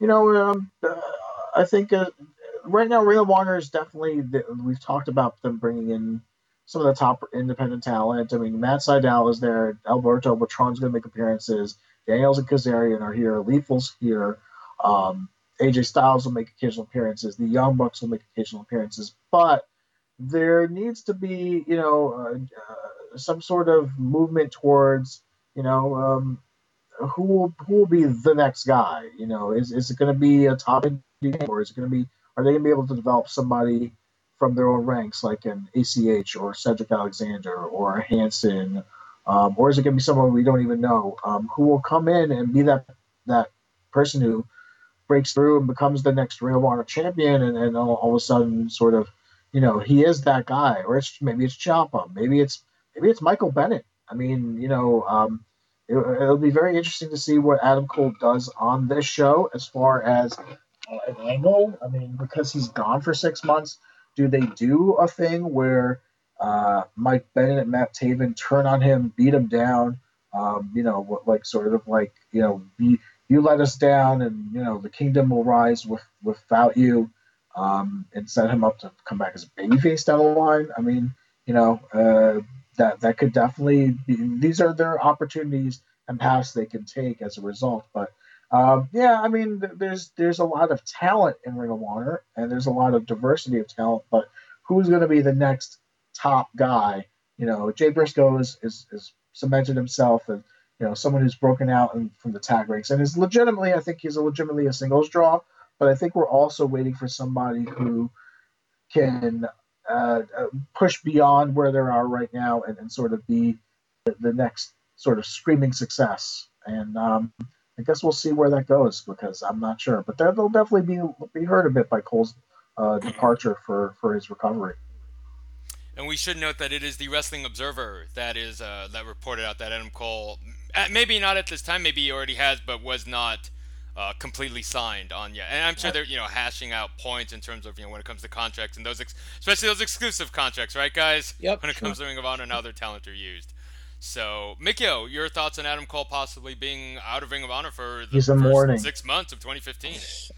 I think right now Ring of Honor is definitely. We've talked about them bringing in some of the top independent talent. I mean, Matt Sydal is there. Alberto Bertrand's going to make appearances. Daniels and Kazarian are here. Lethal's here. AJ Styles will make occasional appearances. The Young Bucks will make occasional appearances. But there needs to be, some sort of movement towards, who will be the next guy? Is it going to be a top indie, or is it going to be? Are they going to be able to develop somebody from their own ranks, like an ACH or Cedric Alexander or a Hanson, or is it going to be someone we don't even know, who will come in and be that person who breaks through and becomes the next Ring of Honor champion, and all of a sudden, sort of, he is that guy, or maybe it's Ciampa, maybe it's Michael Bennett. I mean, it'll be very interesting to see what Adam Cole does on this show as far as an angle. I mean, because he's gone for 6 months. Do they do a thing where Mike Bennett and Matt Taven turn on him, beat him down, you let us down, and the kingdom will rise without you, and set him up to come back as a babyface down the line? I mean, that could definitely be. These are their opportunities and paths they can take as a result, but. I mean, there's a lot of talent in Ring of Honor, and there's a lot of diversity of talent. But who's going to be the next top guy? Jay Briscoe is cemented himself as someone who's broken out from the tag ranks, and is legitimately. I think he's legitimately a singles draw. But I think we're also waiting for somebody who can push beyond where they are right now, and sort of be the next sort of screaming success. And I guess we'll see where that goes, because I'm not sure. But they'll definitely be hurt a bit by Cole's departure for his recovery. And we should note that it is the Wrestling Observer that reported out that Adam Cole, maybe not at this time, maybe he already has, but was not completely signed on yet. And I'm sure they're hashing out points in terms of when it comes to contracts and especially those exclusive contracts, right, guys? Yep. When it comes to Ring of Honor and how their talent are used. So, Mikio, your thoughts on Adam Cole possibly being out of Ring of Honor for the first 6 months of 2015?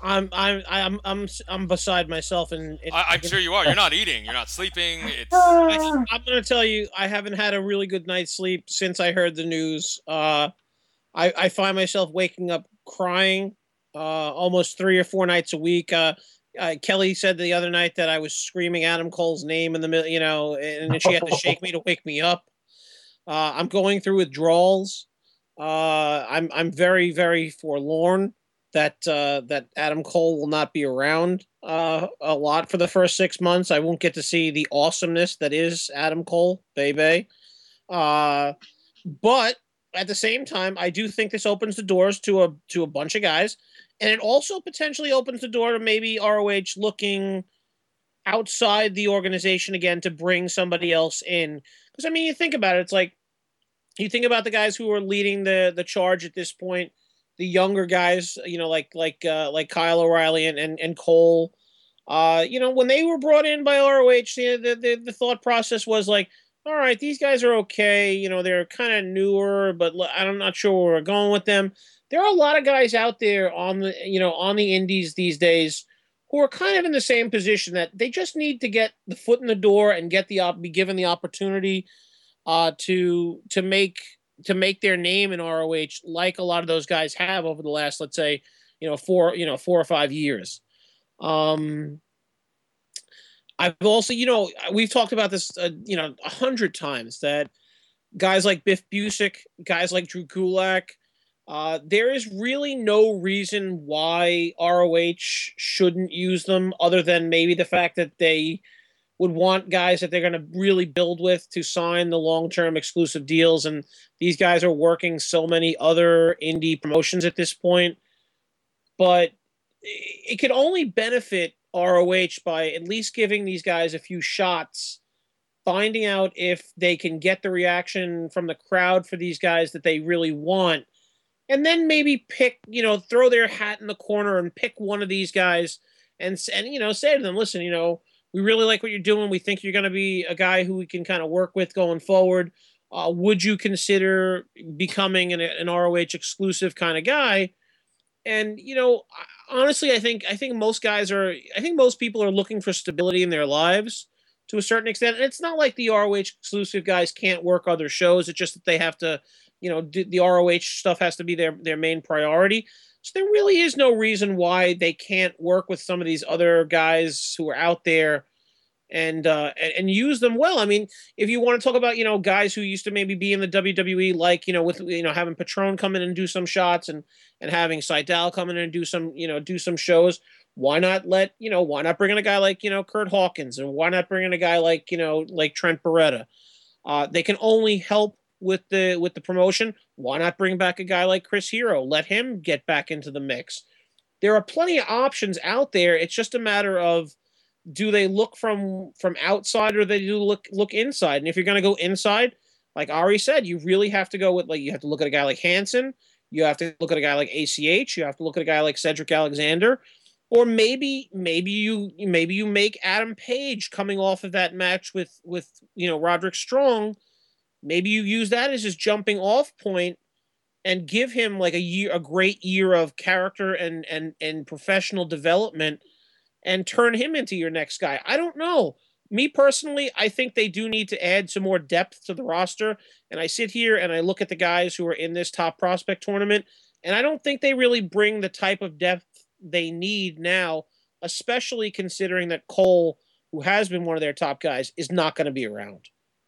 I'm beside myself, and I'm sure you are. You're not eating. You're not sleeping. I'm going to tell you, I haven't had a really good night's sleep since I heard the news. I find myself waking up crying almost 3 or 4 nights a week. Kelly said the other night that I was screaming Adam Cole's name in the middle, and then she had to shake me to wake me up. I'm going through withdrawals. I'm very, very forlorn that Adam Cole will not be around a lot for the first 6 months. I won't get to see the awesomeness that is Adam Cole, baby. But at the same time, I do think this opens the doors to a bunch of guys, and it also potentially opens the door to maybe ROH looking outside the organization again to bring somebody else in. Because, I mean, you think about it, it's like, you think about the guys who are leading the charge at this point, the younger guys, like Kyle O'Reilly and Cole. When they were brought in by ROH, the thought process was like, all right, these guys are okay. They're kind of newer, but I'm not sure where we're going with them. There are a lot of guys out there on the indies these days who are kind of in the same position, that they just need to get the foot in the door and be given the opportunity to make their name in ROH, like a lot of those guys have over the last, let's say, 4 or 5 years. I've also, we've talked about this, 100 times, that guys like Biff Busick, guys like Drew Gulak, there is really no reason why ROH shouldn't use them, other than maybe the fact that they would want guys that they're going to really build with to sign the long-term exclusive deals. And these guys are working so many other indie promotions at this point. But it could only benefit ROH by at least giving these guys a few shots finding out if they can get the reaction from the crowd for these guys that they really want, and then maybe pick, throw their hat in the corner and pick one of these guys and say to them, listen, we really like what you're doing. We think you're going to be a guy who we can kind of work with going forward. Would you consider becoming an ROH exclusive kind of guy? And honestly, I think most people are looking for stability in their lives to a certain extent. And it's not like the ROH exclusive guys can't work other shows. It's just that they have to, the ROH stuff has to be their main priority. So there really is no reason why they can't work with some of these other guys who are out there and use them well. I mean, if you want to talk about, guys who used to maybe be in the WWE, like, with, having Patron come in and do some shots and having Seidel come in and do some shows, why not bring in a guy like, Kurt Hawkins, and why not bring in a guy like, like Trent Beretta? They can only help with the promotion. Why not bring back a guy like Chris Hero? Let him get back into the mix. There are plenty of options out there. It's just a matter of, do they look from outside, or they do look inside? And if you're going to go inside, like Ari said, you really have to go with, like, you have to look at a guy like Hansen. You have to look at a guy like ACH. You have to look at a guy like Cedric Alexander. Or maybe you make Adam Page, coming off of that match with Roderick Strong. Maybe you use that as his jumping off point and give him like a great year of character and professional development, and turn him into your next guy. I don't know. Me personally, I think they do need to add some more depth to the roster. And I sit here and I look at the guys who are in this top prospect tournament, and I don't think they really bring the type of depth they need now, especially considering that Cole, who has been one of their top guys, is not going to be around.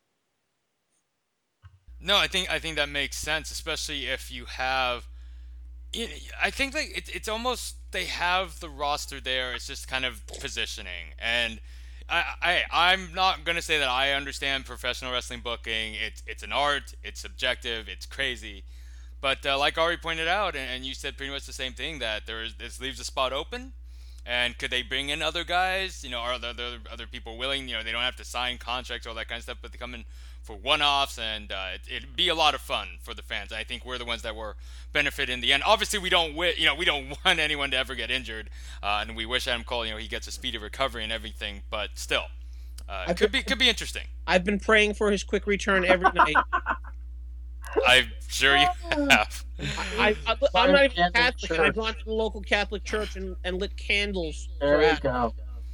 No, I think that makes sense, especially if you have. I think like it's almost, they have the roster there. It's just kind of positioning, and I'm not gonna say that I understand professional wrestling booking. It's an art. It's subjective. It's crazy, but like Ari pointed out, and you said pretty much the same thing, that this leaves a spot open. And could they bring in other guys? Are there other people willing? They don't have to sign contracts, all that kind of stuff, but they come in for one-offs, and it'd be a lot of fun for the fans. I think we're the ones that were benefit in the end. Obviously, we don't we don't want anyone to ever get injured, and we wish Adam Cole, he gets a speedy recovery and everything. But still, it could be interesting. I've been praying for his quick return every night. I'm sure you have. I'm not even Catholic. I've gone to the local Catholic church and lit candles. There you go.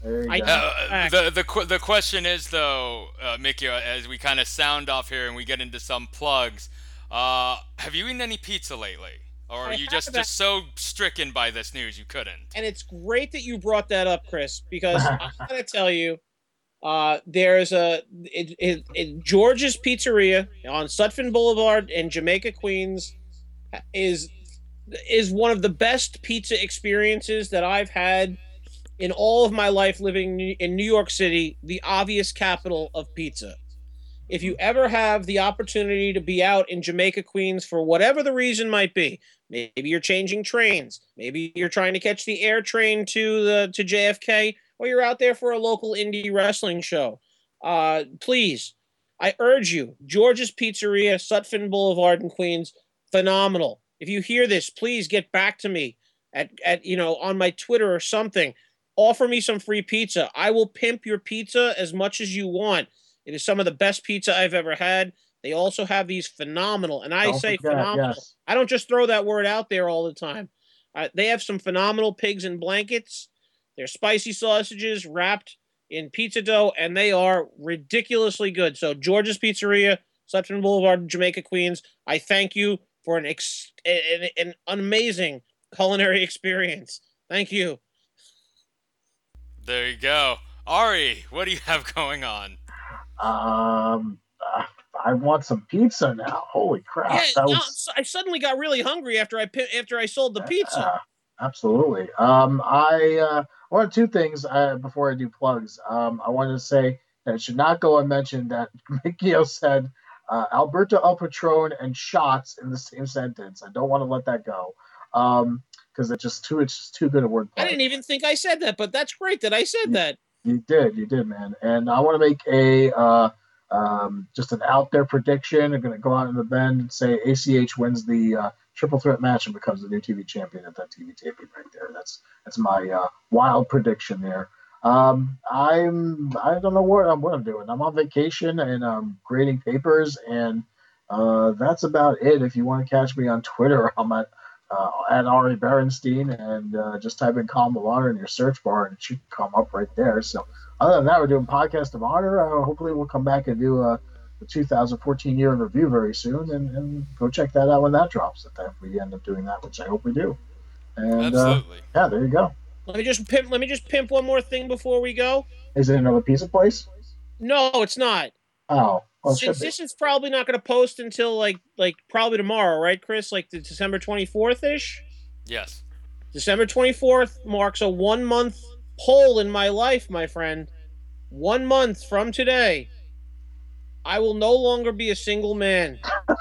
The question is, though, Mickey, as we kind of sound off here and we get into some plugs, have you eaten any pizza lately? Or are you just so stricken by this news you couldn't? And it's great that you brought that up, Chris, because I'm going to tell you, there's George's Pizzeria on Sutphin Boulevard in Jamaica, Queens, is one of the best pizza experiences that I've had in all of my life living in New York City, the obvious capital of pizza. If you ever have the opportunity to be out in Jamaica, Queens, for whatever the reason might be, maybe you're changing trains, maybe you're trying to catch the air train to JFK, or you're out there for a local indie wrestling show, please, I urge you, George's Pizzeria, Sutphin Boulevard in Queens, phenomenal. If you hear this, please get back to me at on my Twitter or something. Offer me some free pizza. I will pimp your pizza as much as you want. It is some of the best pizza I've ever had. They also have these phenomenal, and I say phenomenal. Yes. I don't just throw that word out there all the time. They have some phenomenal pigs in blankets. They're spicy sausages wrapped in pizza dough, and they are ridiculously good. So George's Pizzeria, Sutphin Boulevard, Jamaica, Queens, I thank you for an amazing culinary experience. Thank you. There you go. Ari, what do you have going on? I want some pizza now. Holy crap. Yeah, I suddenly got really hungry after I sold the pizza. Absolutely. I wanted two things before I do plugs. I wanted to say that it should not go unmentioned that Mikio said Alberto El Patron and shots in the same sentence. I don't want to let that go. Because it's just too good a wordplay. I didn't even think I said that, but that's great that I said that. You did, man. And I want to make a Just an out there prediction. I'm going to go out in the bend and say ACH wins the triple threat match and becomes the new TV champion at that TV taping right there. That's my wild prediction there. I don't know what I'm doing. I'm on vacation and I'm grading papers, and that's about it. If you want to catch me on Twitter, I'm at Ari Berenstein, and just type in Column of Honor in your search bar, and it should come up right there. So other than that, we're doing Podcast of Honor. Hopefully we'll come back and do the 2014 year in review very soon, and go check that out when that drops, if we end up doing that, which I hope we do. And absolutely. Yeah, there you go. Let me just pimp one more thing before we go. Is it another pizza place? No, it's not. Oh, well, Since this is probably not going to post until like probably tomorrow, right, Chris? Like the December 24th ish. Yes. December 24th marks a 1 month hole in my life, my friend. 1 month from today, I will no longer be a single man.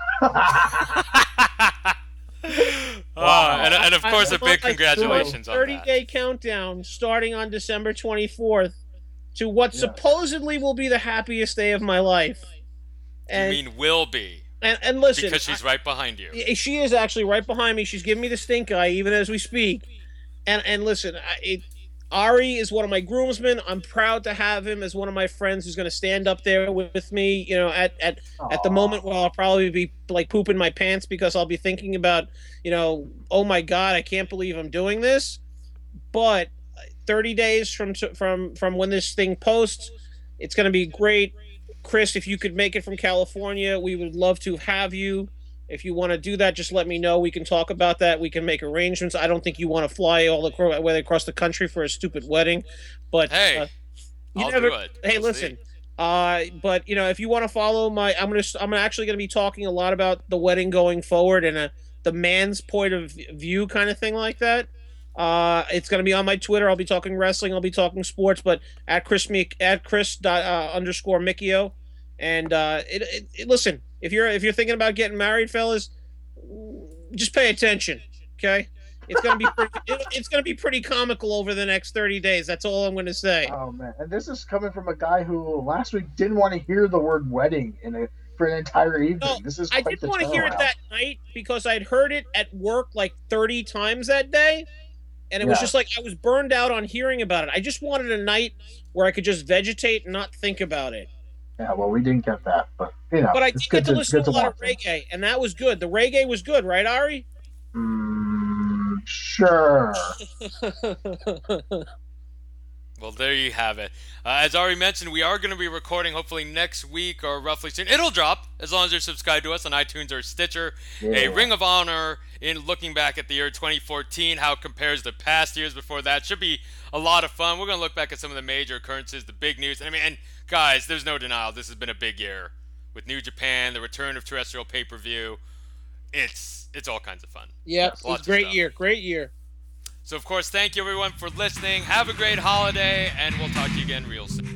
And of course, a big congratulations on that. 30-day countdown starting on December 24th to what supposedly will be the happiest day of my life. And, you mean will be? And listen, because she's right behind you. She is actually right behind me. She's giving me the stink eye even as we speak. And listen, Ari is one of my groomsmen. I'm proud to have him as one of my friends who's going to stand up there with me, at the moment where I'll probably be like pooping my pants because I'll be thinking about, oh my God, I can't believe I'm doing this. But 30 days from when this thing posts, it's going to be great. Chris, if you could make it from California, we would love to have you. If you want to do that, just let me know. We can talk about that. We can make arrangements. I don't think you want to fly all the way across the country for a stupid wedding, but hey, I'll do it. Hey, listen. But if you want to follow I'm actually gonna be talking a lot about the wedding going forward and the man's point of view kind of thing like that. It's gonna be on my Twitter. I'll be talking wrestling. I'll be talking sports, but at Chris _Micchio. And listen, if you're thinking about getting married, fellas, just pay attention, okay? It's gonna be pretty comical over the next 30 days. That's all I'm gonna say. Oh man, and this is coming from a guy who last week didn't want to hear the word wedding for an entire evening. No, this is I didn't want to hear it that night because I'd heard it at work like 30 times that day, and it was just like I was burned out on hearing about it. I just wanted a night where I could just vegetate and not think about it. Yeah, well, we didn't get that, but But I did get to listen to a lot of reggae, and that was good. The reggae was good, right, Ari? Sure. Well, there you have it. As Ari mentioned, we are going to be recording hopefully next week or roughly soon. It'll drop as long as you're subscribed to us on iTunes or Stitcher. Yeah. A Ring of Honor in looking back at the year 2014, how it compares to past years before that. Should be a lot of fun. We're going to look back at some of the major occurrences, the big news. And guys, there's no denial. This has been a big year with New Japan, the return of terrestrial pay-per-view. It's all kinds of fun. Yeah, it's a great year. So, of course, thank you, everyone, for listening. Have a great holiday, and we'll talk to you again real soon.